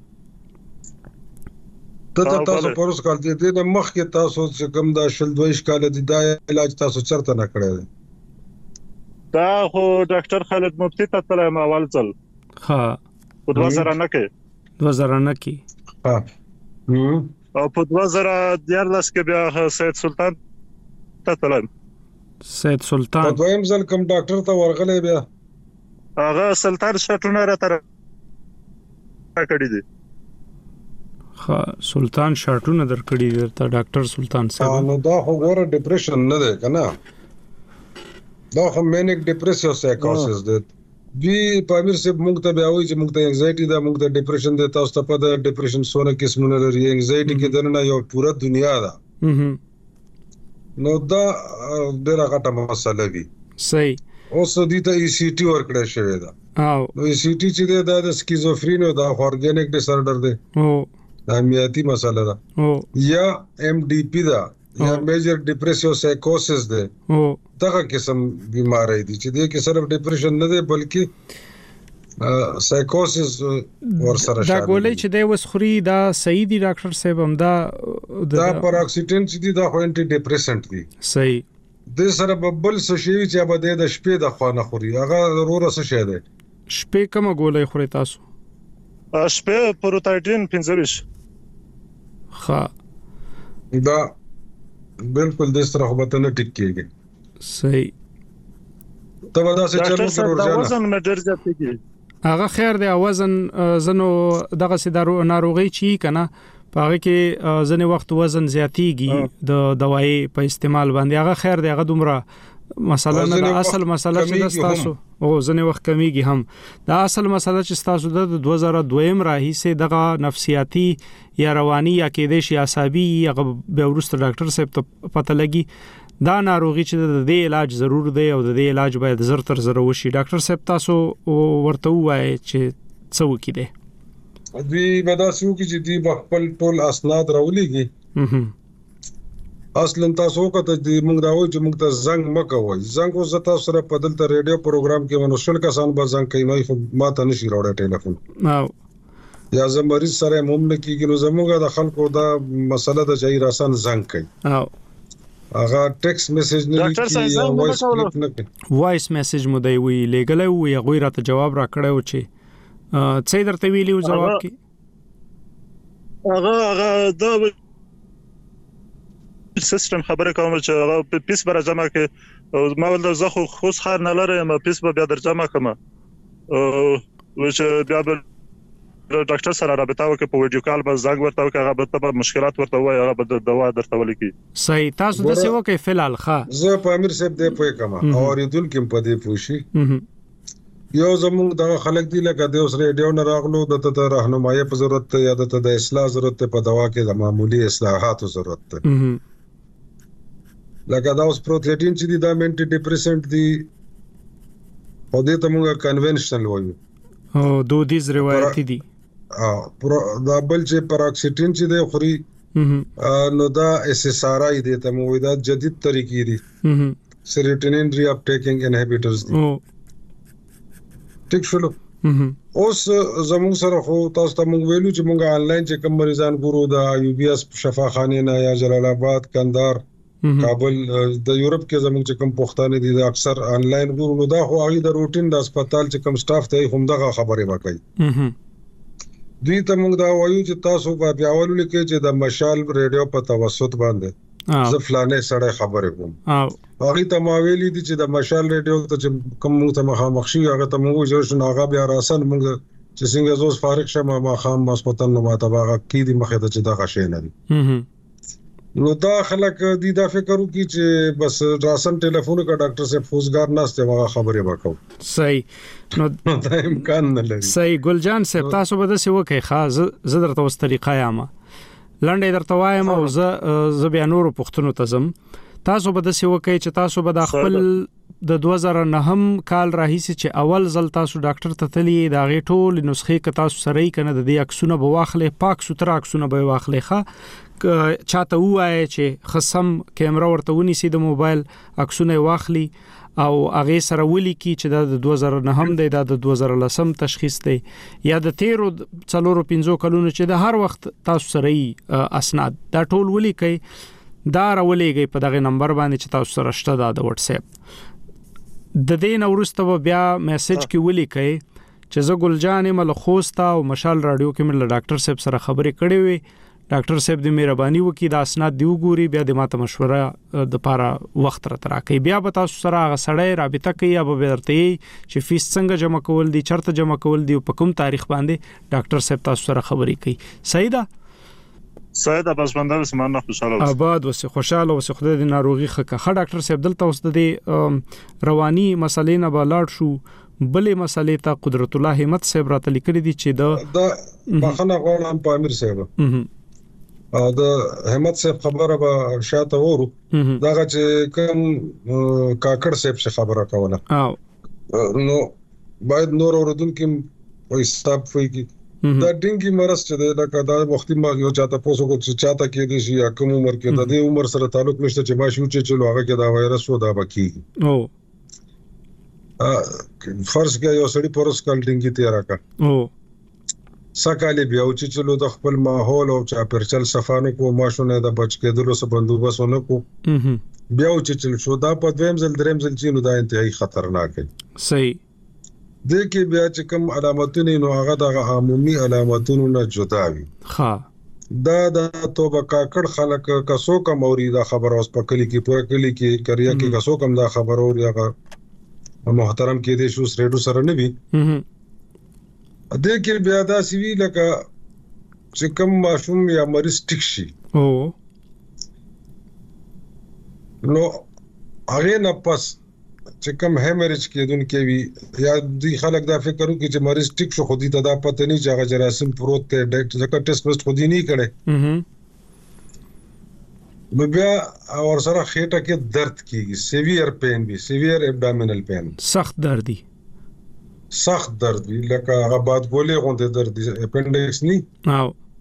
ته تاسو پروس کال دې د مخ کې تاسو چې کوم دا شل 22 کال دي دا علاج تاسو چرته نه کړی دا خو ډاکټر خالد مفتی ته تلم اول ځل ها په 2000 کې ها او په 2014 کې بیا سید سلطان ته تلم سید سلطان په دویم ځل کوم ډاکټر ته ورغلی بیا هغه سلطان شټونه را تر کړی دي ها سلطان شټونه در کړی دي ته ډاکټر سلطان صاحب نو دا خو ګوره ډیپریشن نه ده کنه دا خو مینیک ډیپریسیو سایکوسس ده وی پامیر سے موږ ته بیا وایي چې موږ ته انزایټي ده موږ ته ډیپریشن ده تاسو ته په د ډیپریشن سونه قسمونه لري انزایټي کې دنه یو پوره دنیا ده نو دا ډیره غټه مسله وی صحیح اوس دې ته ای سی ټي ورکړی شوی ده او ای سی ټي چې ده د سکیزوفرینیا دا اورګانیک ډیسارډر ده او دا میاتي مسله ده یا ام ډي پی ده یا میجر ډیپریسیو سایکوسس ده دغه قسم بیماری دي چې دې کې صرف ډیپریشن نه ده بلکې سایکوسس ور سره شامل دا ګولې چې د وسخري دا صحیح دي ډاکټر صاحب هم دا پاراکسیټین چې دي دا خو انټي ډیپریسنټ دي صحیح د سره ببل څه شي چې به د شپې د خوانه خوري هغه ضرورت څه شي ده شپې کوم ګولې خوري تاسو شپې پروتاډین 25 ها دا بالکل د سره خو به نه ټیک کېږي صحیح ته ودا څه چلو ضرور جانا وزن مې ډېر زیات کېږي هغه خیر دی وزن زنو دغه سي ناروغي چی کنه پاره کې ځنه وخت وزن زیاتیږي د دوايي په استعمال باندې هغه خیر دی هغه دومره مسله نه د اصل مسله چې تاسو او ځنه وخت کمیږي هم د اصل مسله چې تاسو د 2002 راهیسه دغه نفسیاتی یا رواني یا کېدې شي عصبي یا به ورسته ډاکټر صاحب ته پته لګي دا ناروغي چې د دې علاج ضرور دی او د دې علاج باید زر تر زر وشي ډاکټر صاحب تاسو ورته وایي چې څه وکړي دوی به دا څه وکړي چې دوی خپل ټول اسناد راولېږي اصلا تاسو وکړه چې موږ راوي چې موږ ته زنګ مکوي زنګ اوس تاسو سره په دلته ریډیو پروګرام کې منوشل کسان به زنګ کوي نو ما ته نشي راوړی ټلیفون یا زه مریض سره مومن کېږي نو زموږه د خلکو دا مسله د جای راسن زنګ کوي هغه ټیکس میسج نه لیکي یا وایس کلیپ نه کوي وایس میسج مو دی وی لګلې وی هغه راته جواب را کړو چې څه درته ویلیو جواب کې هغه دا سیستم خبره کوم چې هغه پیس بر جمع کې ما ول زه خو خار نه لرم پیس به بیا در جمع کوم چې بیا به ډاکټر سره رابطه وکړي په ویډیو کال به زنګ ورته وکړي هغه به مشکلات ورته وایي هغه به دوا درته ولیکي صحیح تاسو د څه وکړي فلال ښه زه په امیر صاحب دې پوي کما اوریدل کې په دې پوښي یو زموږ د خلک دی لکه د اوس ریډیو نه راغلو د راهنمایي په ضرورت یا د اصلاح ضرورت په دوا کې د معمولی اصلاحاتو ضرورت ده لکه دا اوس پروتیټین چې دا منټي ډیپریسنت دی او دې ته موږ کنونشنل وایو او دودیز روایتي دي دا بل چې پراکسیټین چې دی خوري نو دا SSRI دی ته موږ دا جدید طریقې دي سیروټونین ری اپ ټیکینګ انهبیټرز دي ټیک شلو اوس زموږ سره خو تاسو ته موږ ویلو چې موږ آنلاین چې کوم مریضان ګورو د UBS شفاخانه نه یا جلال آباد کندهار کابل د یورپ کې زموږ چې کوم پښتانه دي اکثر آنلاین ګورو دا خو هغه د روټین د هسپتال چې کوم سټاف ته هم دغه خبره وکړي دوی ته موږ دا وایو چې تاسو په پیاولو لیکي چې د مشال ریډیو په توسط باندې زه فلانه سره خبرې کوم هغه ته ما ویلي دي چې د مشال ریډیو ته کوم ته مخامخ شي هغه ته موږ جوړ شو هغه بیا راسن موږ چې څنګه زوس فارغ شمه ما خام هسپتال نو ما ته هغه کې دي مخه ته چې دا غشې نه دي نو دا خلک دي دا فکر وکړي چې بس راسن ټلیفون کا ډاکټر صاحب فوزګار نهسته هغه خبره وکاو صحیح نو دا امکان نه لري صحیح ګلجان صاحب تاسو به څه وکړي خاص زه درته اوس طریقه یامه لنډه درته وایم او زه بیا نور پښتنو ته زم تاسو به څه وکړي چې تاسو به د خپل د 2009 کال راهیسي چې اول ځل تاسو ډاکټر ته تلی دا غي ټول نسخه ک تاسو سره کنه د دې عکسونه به واخلې پاک ستر عکسونه به واخلې ښه چاته وای چې خصم کیمرا ورته ونیسي د موبایل عکسونه واخلي او هغه سره ولیکي چې د 2009 دی د 2010 تشخیص دی یا د 13 کلونو چې د هر وخت تاسو سره اسناد دا ټول ولیکي دا راولېږي په دغه نمبر باندې چې تاسو سره شته د واتس اپ د دې نورسته بیا میسج کې ولیکي چې زه ګلجان ملخوستا او مشال رادیو کې مل ډاکټر صاحب سره خبرې کړې وي ډاکټر صاحب دې مهرباني وکړي دا اسناد دی وګوري بیا د ماته مشوره د لپاره وخت راکړي بیا به تاسو سره هغه سړی رابطه کوي یا به ورته چې فیس څنګه جمع کول دي چرته جمع کول دي په کوم تاریخ باندې ډاکټر صاحب تاسو سره خبرې کوي صحیح ده صحیح ده بس باندې سمانه خوشاله آباد وسه خوشاله وسه خدای دې ناروغي خه ډاکټر صاحب دلته اوس د رواني مسلې نه بالاړ شو بلې مسلې ته قدرت الله همت صاحب راته لیکلي دي چې د بخنه غواړم په امیر صاحب او د همت صاحب خبره به شاته ورو داغه چې کوم کاکړ صاحب څخه خبره کوله نو باید نور اوردونکو په حساب وي کی دا ډینګي مرز چې دا کدا وختي ما یو چاته پوسو کو چې چاته کې دي شي کوم عمر کې د دې عمر سره تعلق نشته چې ماشو چې چلو هغه کې دا وایرس و دا بکی او فرض کې یو سړی پرس کال ډینګي تیار کا او سکهاله بیا چې چلو د خپل ماحول او چا پرچل صفانو کو ماشونه د بچ کېدلو سره بندوبستونه کو بیا چې چل شو دا په دویم ځل دریم ځل چې نو دا انتهایی خطرناک دی صحیح د کې بیا چې کوم علامتونه نو هغه د عمومي علامتونو نه جدا وي ها دا د توبه کاکړ خلک کسو کوم اوري دا خبر اوس په کلی کې په کلی کې کریا کې کسو کوم دا خبر اوري هغه محترم کې دې شو سره سره نه وي د کې بیا دا سوي لکه چې کوم ماشوم یا مریض ټیک شي او نو هغه نه پس چې کوم هیمریج کېدونکې وي یا دوی خلک دا فکر کوي چې مریض ټیک شو خو دې ته دا پته نه چې هغه جراثیم پروت ته ډاکټر ځکه ټیسټ وست خو دې نه کړي نو بیا اور سره خېټه کې درد کیږي سیویر پین وي سیویر ابډامینل پین سخت دردي سخت درد وی لکه هغه باد ګولې غونډه درد اپنډکس ني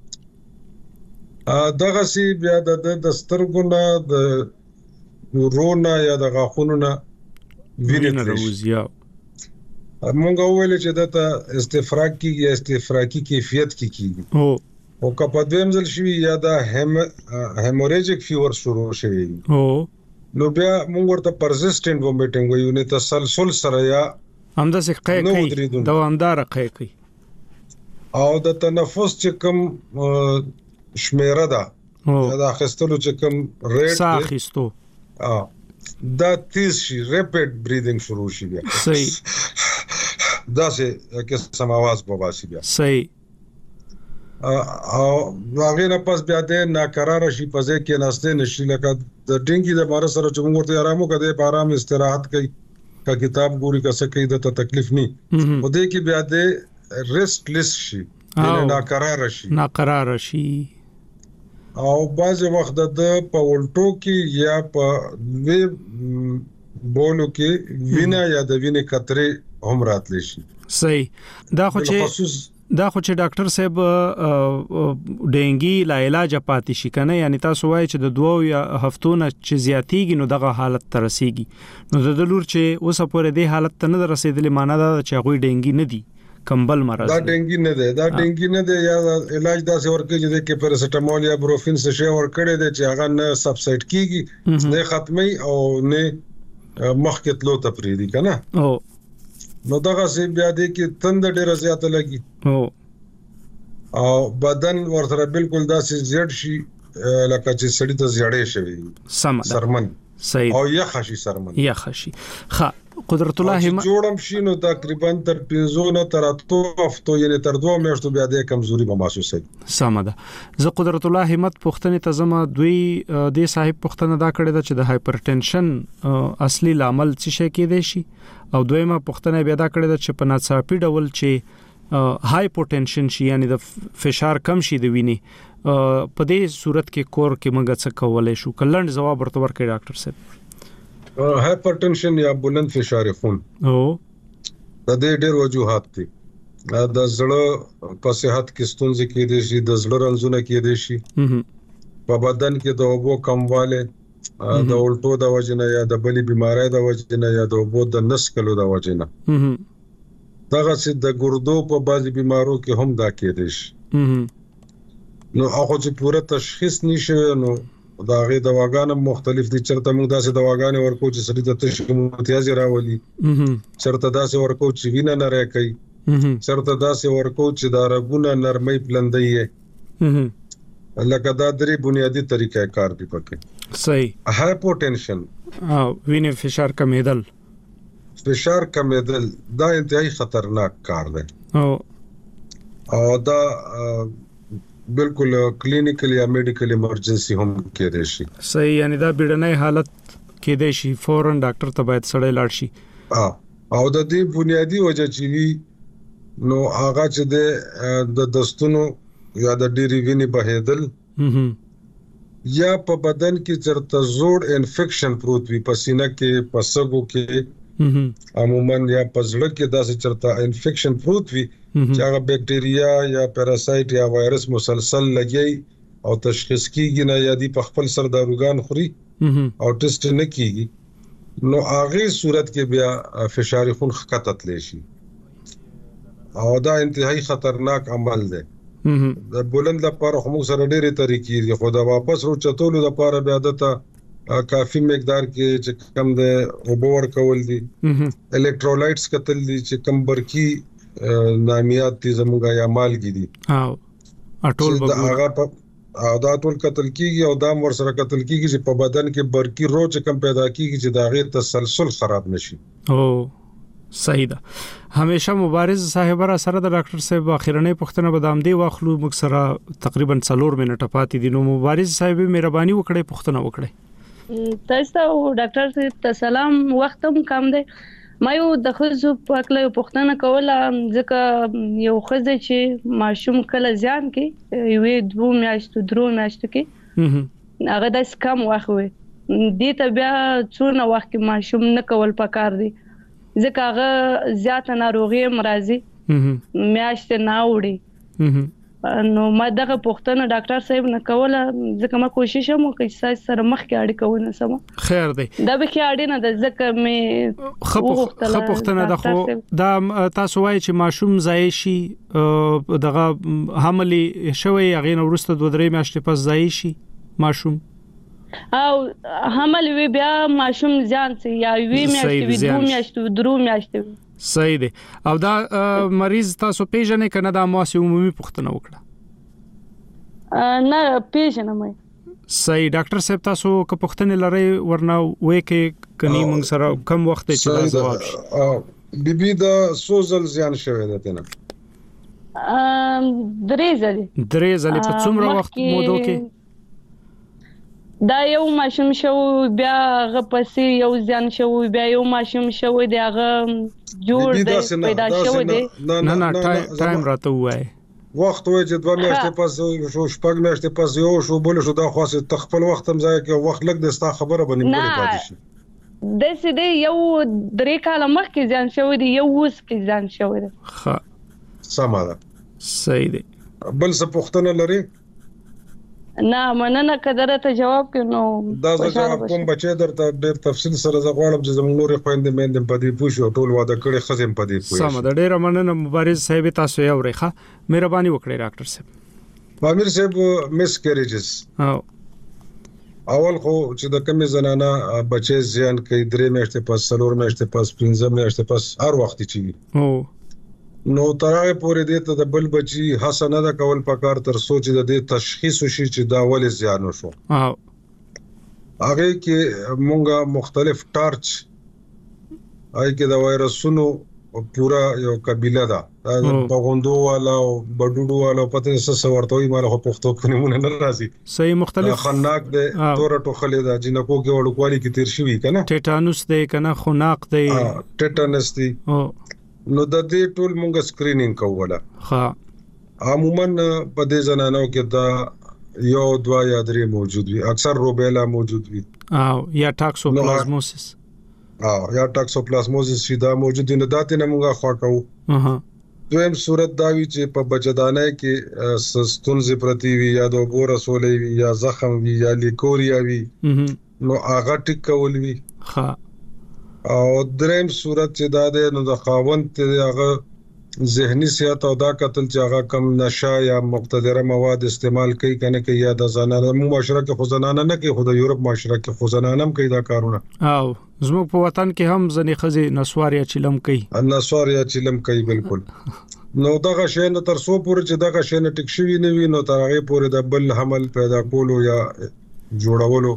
او دغه سی بیا د سترګونه د رونا یا د غاښونو نه وینې راوځي مونږ ویل چې دته استفراغ کیږي استفراغي کیفیت کیږي او کله دویم ځل شوی یا د هیموریجیک فیور شروع شوی نو بیا مونږ ورته پرزیسټنت وومیټینګ ویو نه تسلسل سره یا همدا څه کوي دوامدار کوي او د تنفس چې کوم شمیره ده دا اخستلو چې کوم ریټ ساخستو دا تیز شي ریپیډ بریدینګ شروع شي بیا صحیح دا سه قسم आवाज په واسي بیا صحیح او هغه نه پس بیا د ناقرار شي په ځای کې ناشته نشي لکه د ډینګي د بار سره چې موږ ته آرامو کده په آرام استراحت کوي کا کتاب ګوري کا څه کوي د تکلیف نه و دې کې بیا د ریسټلیس شي ناقرار شي او بعض وخت د په ولټو کې یا په وی بولو کې وینا یا د وینې قطرې هم راتلی شي صحیح دا خو چې ډاکټر صاحب ډینګي لا علاج پاتې شي کنه یعنی تاسو وایي چې د 2 یا هفتونو چې زیاتیږي نو دغه حالت تر رسیږي نو د لور چې اوس پورې د حالت ته نه رسیدلې معنی دا چې هغه ډینګي نه دي کمبل مرز دا ډینګي نه ده یا علاج داسې ورکړي چې کې پیراسټامول یا بروفین څه شی ورکړي دي چې هغه نه سبسایډ کیږي نه ختمي او نه مخکې تلو تفریدي کنه نو دغه سی بیا دې کې تند ډیره زیاته لګي او بدن ورته بالکل داسې زیړ شي لکه چې سړی ته زیړې شوی سرمن صحیح او یخ شي سرمن یخ شي ښه قدرت الله همت جوړم شي نو تقریبا تر 5 نه تر 8 هفتو یعنی تر 2 میاشتو بیا د کمزوري به محسوسه سم ده زه قدرت الله همت پښتنه ته زما دوی د صاحب پښتنه دا کړی دا چې د هایپرټنشن اصلي لامل څه شي کې دی شي او دویمه پښتنه بیا دا کړی دا چې په ناڅاپي ډول چې هایپوټنشن شي یعنی د فشار کم شي د وینې په دې صورت کې کور کې موږ څه کولای شو کلند جواب ورته ورکړي ډاکټر صاحب هایپرټنشن یا بلند فشار خون د دې ډېر وجوهات دي د زړه په صحت کې ستونزې کې دي شي د زړه رنځونه کې دي شي په بدن کې د اوبو کمواله د الټو د وجنه یا د بلی بیماری د وجنه یا د اوبو د نس کلو د وجنه دغه چې د ګردو په بعضي بیمارو کې هم دا کې دي شي نو هغه چې پوره تشخیص نشي نو دا غي دواګان مختلف دي چرته موږ داسې دواګان ورکو چې سړي د تشخیص امتیاز راولي چرته داسې ورکو چې وینه نه راکړي چرته داسې ورکو چې دا رګونه نرمي پلندې لکه دا درې بنیادی طریقې کار دي پکې صحیح هایپوټنشن او وینې فشار کمیدل دا انتهایی خطرناک کار دی او دا بالکل کلینیکل یا میډیکل ایمرجنسي هم کېدای شي صحیح یعنی دا بیړنۍ حالت کېدای شي فورن ډاکټر ته باید سړی لاړ شي او د دې بنیادی وجه چې وی نو هغه چې د دستونو یا د ډيري وینې بهیدل یا په بدن کې چرته زوړ انفیکشن پروت وي پسینه کې پسګو کې عموما یا پزړه کې داسې چرته انفیکشن پروت وي چې هغه بکټریا یا پیراسایت یا وایرس مسلسل لګي او تشخیص کیږي نه یا دی په خپل سر داروګان خوري او ټیسټ نه کیږي نو هغه صورت کې بیا فشار خون خطت لشي او دا انتهایی خطرناک عمل دی د بلند لپاره هم سره ډېرې طریقې دي خو دا واپس روچتولو لپاره بیا دته کافي مقدار کې چې کم د اوبور کول دي الکترولایټس کتل دي چې کم برکی نامیات دي زموږه یا مالګي دي اټول هغه په دا ټول قتل کیږي او دا ور سره قتل کیږي چې په بدن کې برکی روچ کم پیدا کیږي چې دا غیر تسلسل خراب نشي صحیح ده همیشه مبارز صاحب را سره د ډاکټر صاحب اخیرنۍ پښتنه بدام دی واخلو موږ سره تقریبا 4 منټه پاتې دي نو مبارز صاحب مهرباني وکړئ پښتنه وکړئ تاسو ډاکټر صاحب ته سلام وختم کم دی ما یو د خزو پاکله پښتنه کوله ځکه یو خزه چې ماشوم کله ځان کې یوې 2 میاشتو 3 میاشتو کې هغه د کم واخوي دې ته بیا څونه وخت کې ماشوم نه کول پکار دی ځکه هغه زیاته ناروغي مرضی میاشت نه وړي نو ما دغه پښتنه ډاکټر صاحب نه کوله ځکه ما کوشش هم وکړ چې سره مخ کې اړیکه ونه سم خیر دی دا به کې اړینه نه د ځکه مې پښتنه د خو دا تاسو وایي چې ماشوم ځای شي دغه حملي شوی هغه نو ورسته 2-3 میاشتې پس ځای شي ماشوم او حمل وی بیا ماشوم ځان سي یا وی میاشتې 2 میاشتې 3 میاشتې صحیح دی او دا مریض تاسو پیژنې کنه دا ماسه عمومي پښتنه وکړه نه پیژنم صحیح ډاکټر صاحب تاسو که پوښتنه لرئ ورنه وې کې کني موږ سره کم وخت چې دا جواب شي بيبي دا سوزل زیان شوی دی نه درې ځلې په څومره وخت مودو کې دا یو ماشوم شو بیا غپسې یو ځان شو بیا یو ماشوم شو دی هغه جوړ دی پیدا شو دی نه ټایم راته وای وخت وای چې 2 میاشتې پس شو شپږ میاشتې پس یو شو بل شو دا خاصه تخپل وخت هم ځای کې وخت لګ د ستا خبره باندې پوری پاتې شي د سې یو 3 کال مخکې ځان شو دی یو اوس کې ځان شو دی ها سماده صحیح دی بل څه پوښتنه لري نه مننه کدره ته جواب کینو دا جواب کوم بچی درته ډېر تفصیل سره زغواړم چې زموږ نور خويندې مې په دې پوښیو ټول واده کړي خزم په دې پوښیو سم دا ډېر مننه مبارز صاحب تاسو یو ریخه مهرباني وکړئ ډاکټر صاحب امیر صاحب مس کیریجز اول خو چې د کمی زنانه بچی زیان کوي 3 میاشتې پس 4 میاشتې پس 15 میاشتې پس هر وخت چي نو ترغه پورې دې ته د بل بچي حسنه دا کول پکار تر سوچ د دې تشخیص شي چې دا ول زیان وشو هغه کې مونږه مختلف ټارچ آی کې د وایرسونو پورا یو قبيله ده په غوندو والا او بډوډو والا پته څه ورته مال خو پښتو کې نمونه نه راځي صحیح مختلف خناق ده تورټو خلې ده جنکو کې وړو کوالي کې تیر شوی کنه ټیټانوس ده کنه خناق ده ټیټانس دي نو د دې ټول مونږه سکرینینګ کوله ها عموما په دې زنانو کې دا یو 2 یا 3 موجود وي اکثر روبیلا موجود وي او یا ټاکسوپلازموسس یا ټاکسوپلازموسس چې دا موجود دي نو دا ته مونږه خوا کوو دویم صورت دا وی چې په بچدانه کې ستونزې پرتی وي یا د وګور رسولې وي یا زخم وي یا لیکوریا وي نو هغه ټیک کول وي ها او دریم صورت چې دا ده نو د خاوند ته هغه ذهني صحت او دا قتل چې هغه کم نشه یا مقتدره مواد استعمال کوي کنه کې یا د زنانه معاشره کې خو زنانه نه کوي خو د یورپ معاشره کې خو زنانه هم کوي دا کارونه او زموږ په وطن کې هم ځنې خزي نسواریا چلم کوي نسواریا چلم کوي بالکل نو دغه شی نه تر سو پورې چې دغه شی نه ټیک شوی نه وي نو تر هغه پورې د بل حمل پیدا کولو یا جوړولو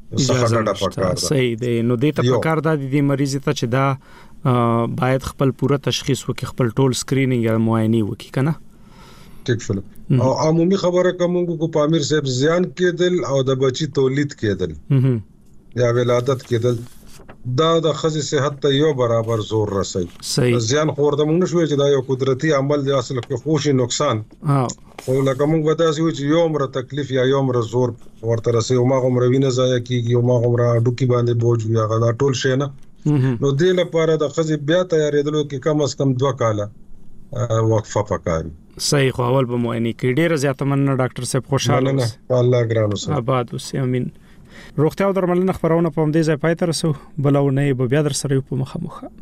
صحیح دی نو دې ته پکار د دې مریض ته چې دا باید خپل پوره تشخیص وکړي خپل ټول سکرینینګ یا معاینه وکړي کنه ټیک شول او عمومي خبره کوم کو پامیر صاحب زیان کېدل او د بچي تولید کېدل یا ولادت کېدل دا د خزي صحت ته یو برابر زور رسي زیان خورده مونږ شوې چې دا یو قدرتي عمل دی اصل کې خوشي نقصان خو لکه موږ ودا سوي چې یو عمر تکلیف یا یو عمر زور ورته رسي او ما عمر وینه ضایع کیږي او ما عمر ډوکی باندې بوج وي هغه ټول شي نه نو دې لپاره د خزي بیا تیارېدلو کې کم از کم 2 کاله وقفه پکاري صحیح خو اول به معاینه کې ډیره زیاته مننه ډاکټر صاحب خوشاله اوسه الله ګران اوسه آباد اوسه امين روغتیا او درملنه خبرونه په دې ځای پای ته رسو بلونه به بیا در سره په مخه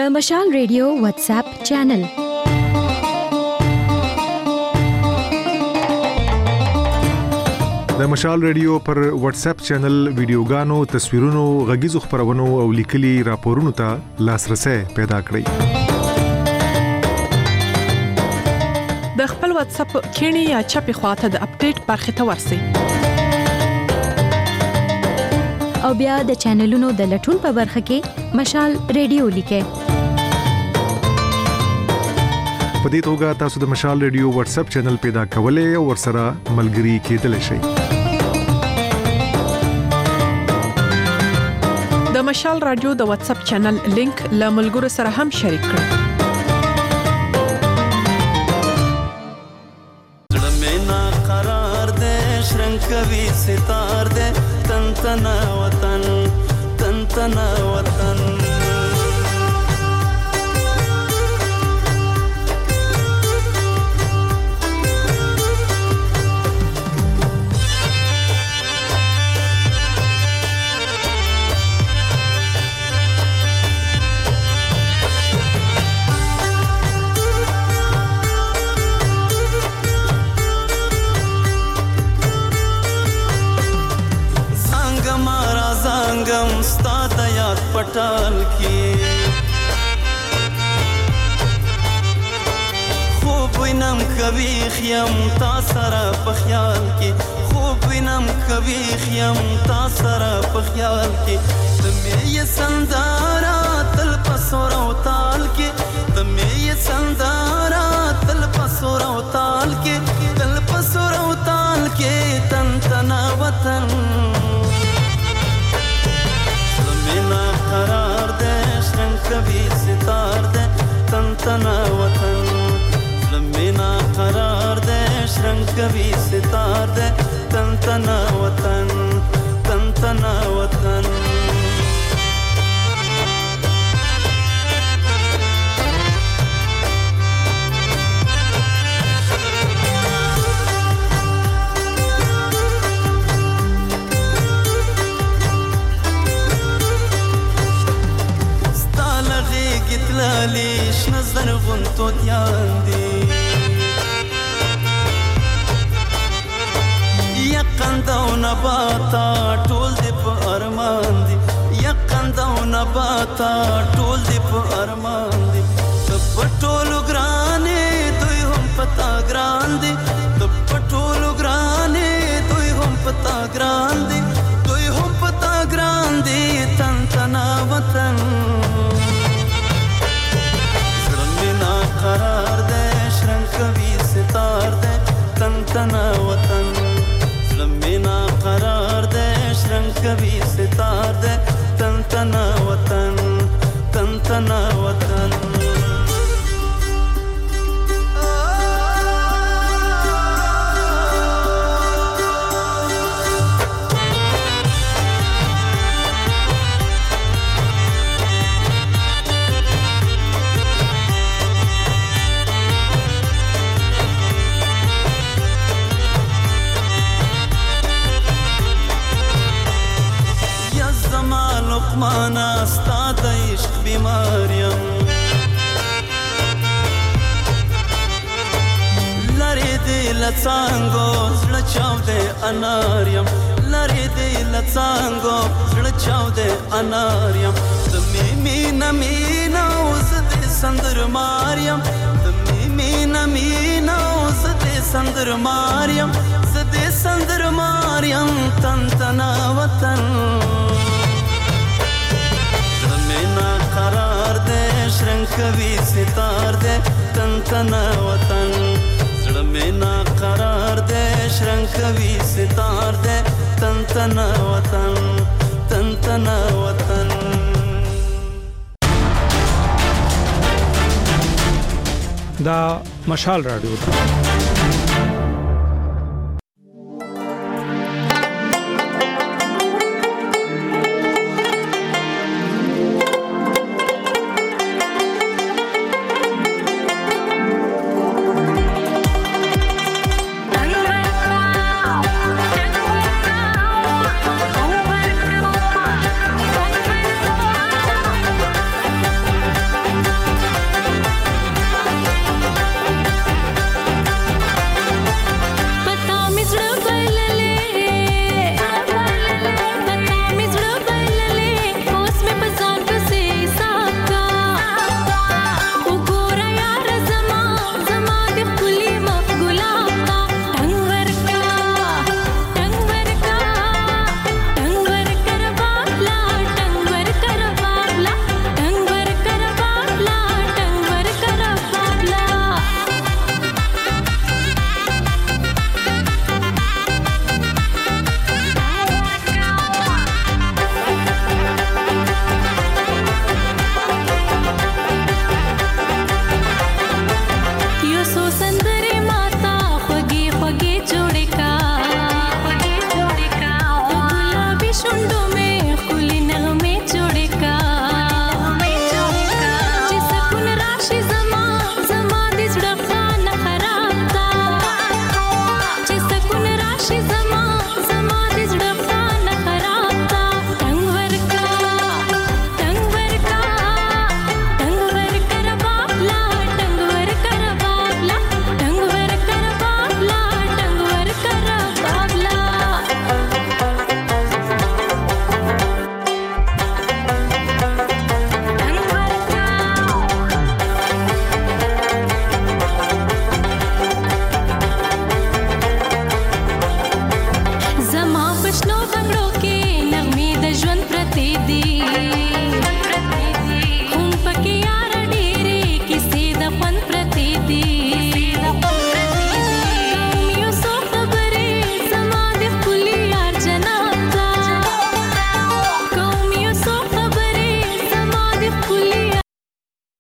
د مشال ریډیو واتس اپ چینل. د مشال ریډیو پر واتس اپ چینل ویډیوګانو، تصویرونو، غږیزو خبرونو او لیکلي راپورونو ته لاسرسي پیدا کړئ. د خپل واتس اپ کینی یا چپی خواته د اپډیټ برخه ته ورسی او بیا د چینلونو د لټون په برخه کې مشال ریډیو لیکه. په دې توګه تاسو د مشال ریډیو واتس اپ چینل پیدا کولای او ورسره ملګري کېدلی شئ. د مشال رادیو د واتس اپ چینل لینک له ملګرو سره هم شریک کړئ. زړه مې نا قرار دې شرنکوي ستار دې تن تنا وطن تن تنا وطن. पटाल की خوب وینم کبھی خیم تا سرا پخیال کی خوب وینم کبھی خیم تا سرا پخیال کی تمہیں یہ سندارا تل پسورا تال کی تمہیں یہ سندارا تل پسورا تال کی تل پسورا تال کی تن تنا وطن قرار دے شرنکوی ستار دے تن تنا وطن لمینا قرار دے شرنکوی ستار دے تن تنا وطن تن تنا وطن. لیش نظر غنتو دیان دی یقند و نباتا ټول دی په ارمان دی یقند و نباتا ټول دی په ارمان دی پټولو ګرانې دوی هم پتا ګران دی پټولو ګرانې دوی هم پتا ګران دی دوی هم پتا ګران دی تن تنا وطن قرار دے شرنکوی ستار دے تن تنا وطن لمینا قرار دے شرنکوی ستار دے تن تنا وطن تن تنا وطن. مانا ستا د عشق بیماریم لری دی لڅانګو زړه چاو دې اناریم لری دی لڅانګو زړه چاو دې اناریم د مینا مینا اوس دې سندر ماریم د مینا مینا اوس دې سندر ماریم زدې سندر ماریم تن تنا وطن قرار دے شرنکوی ستار دے تن تنا وطن زړه مې نا قرار دے شرنکوی ستار دے تن تنا وطن تن تنا وطن. دا مشال رادیو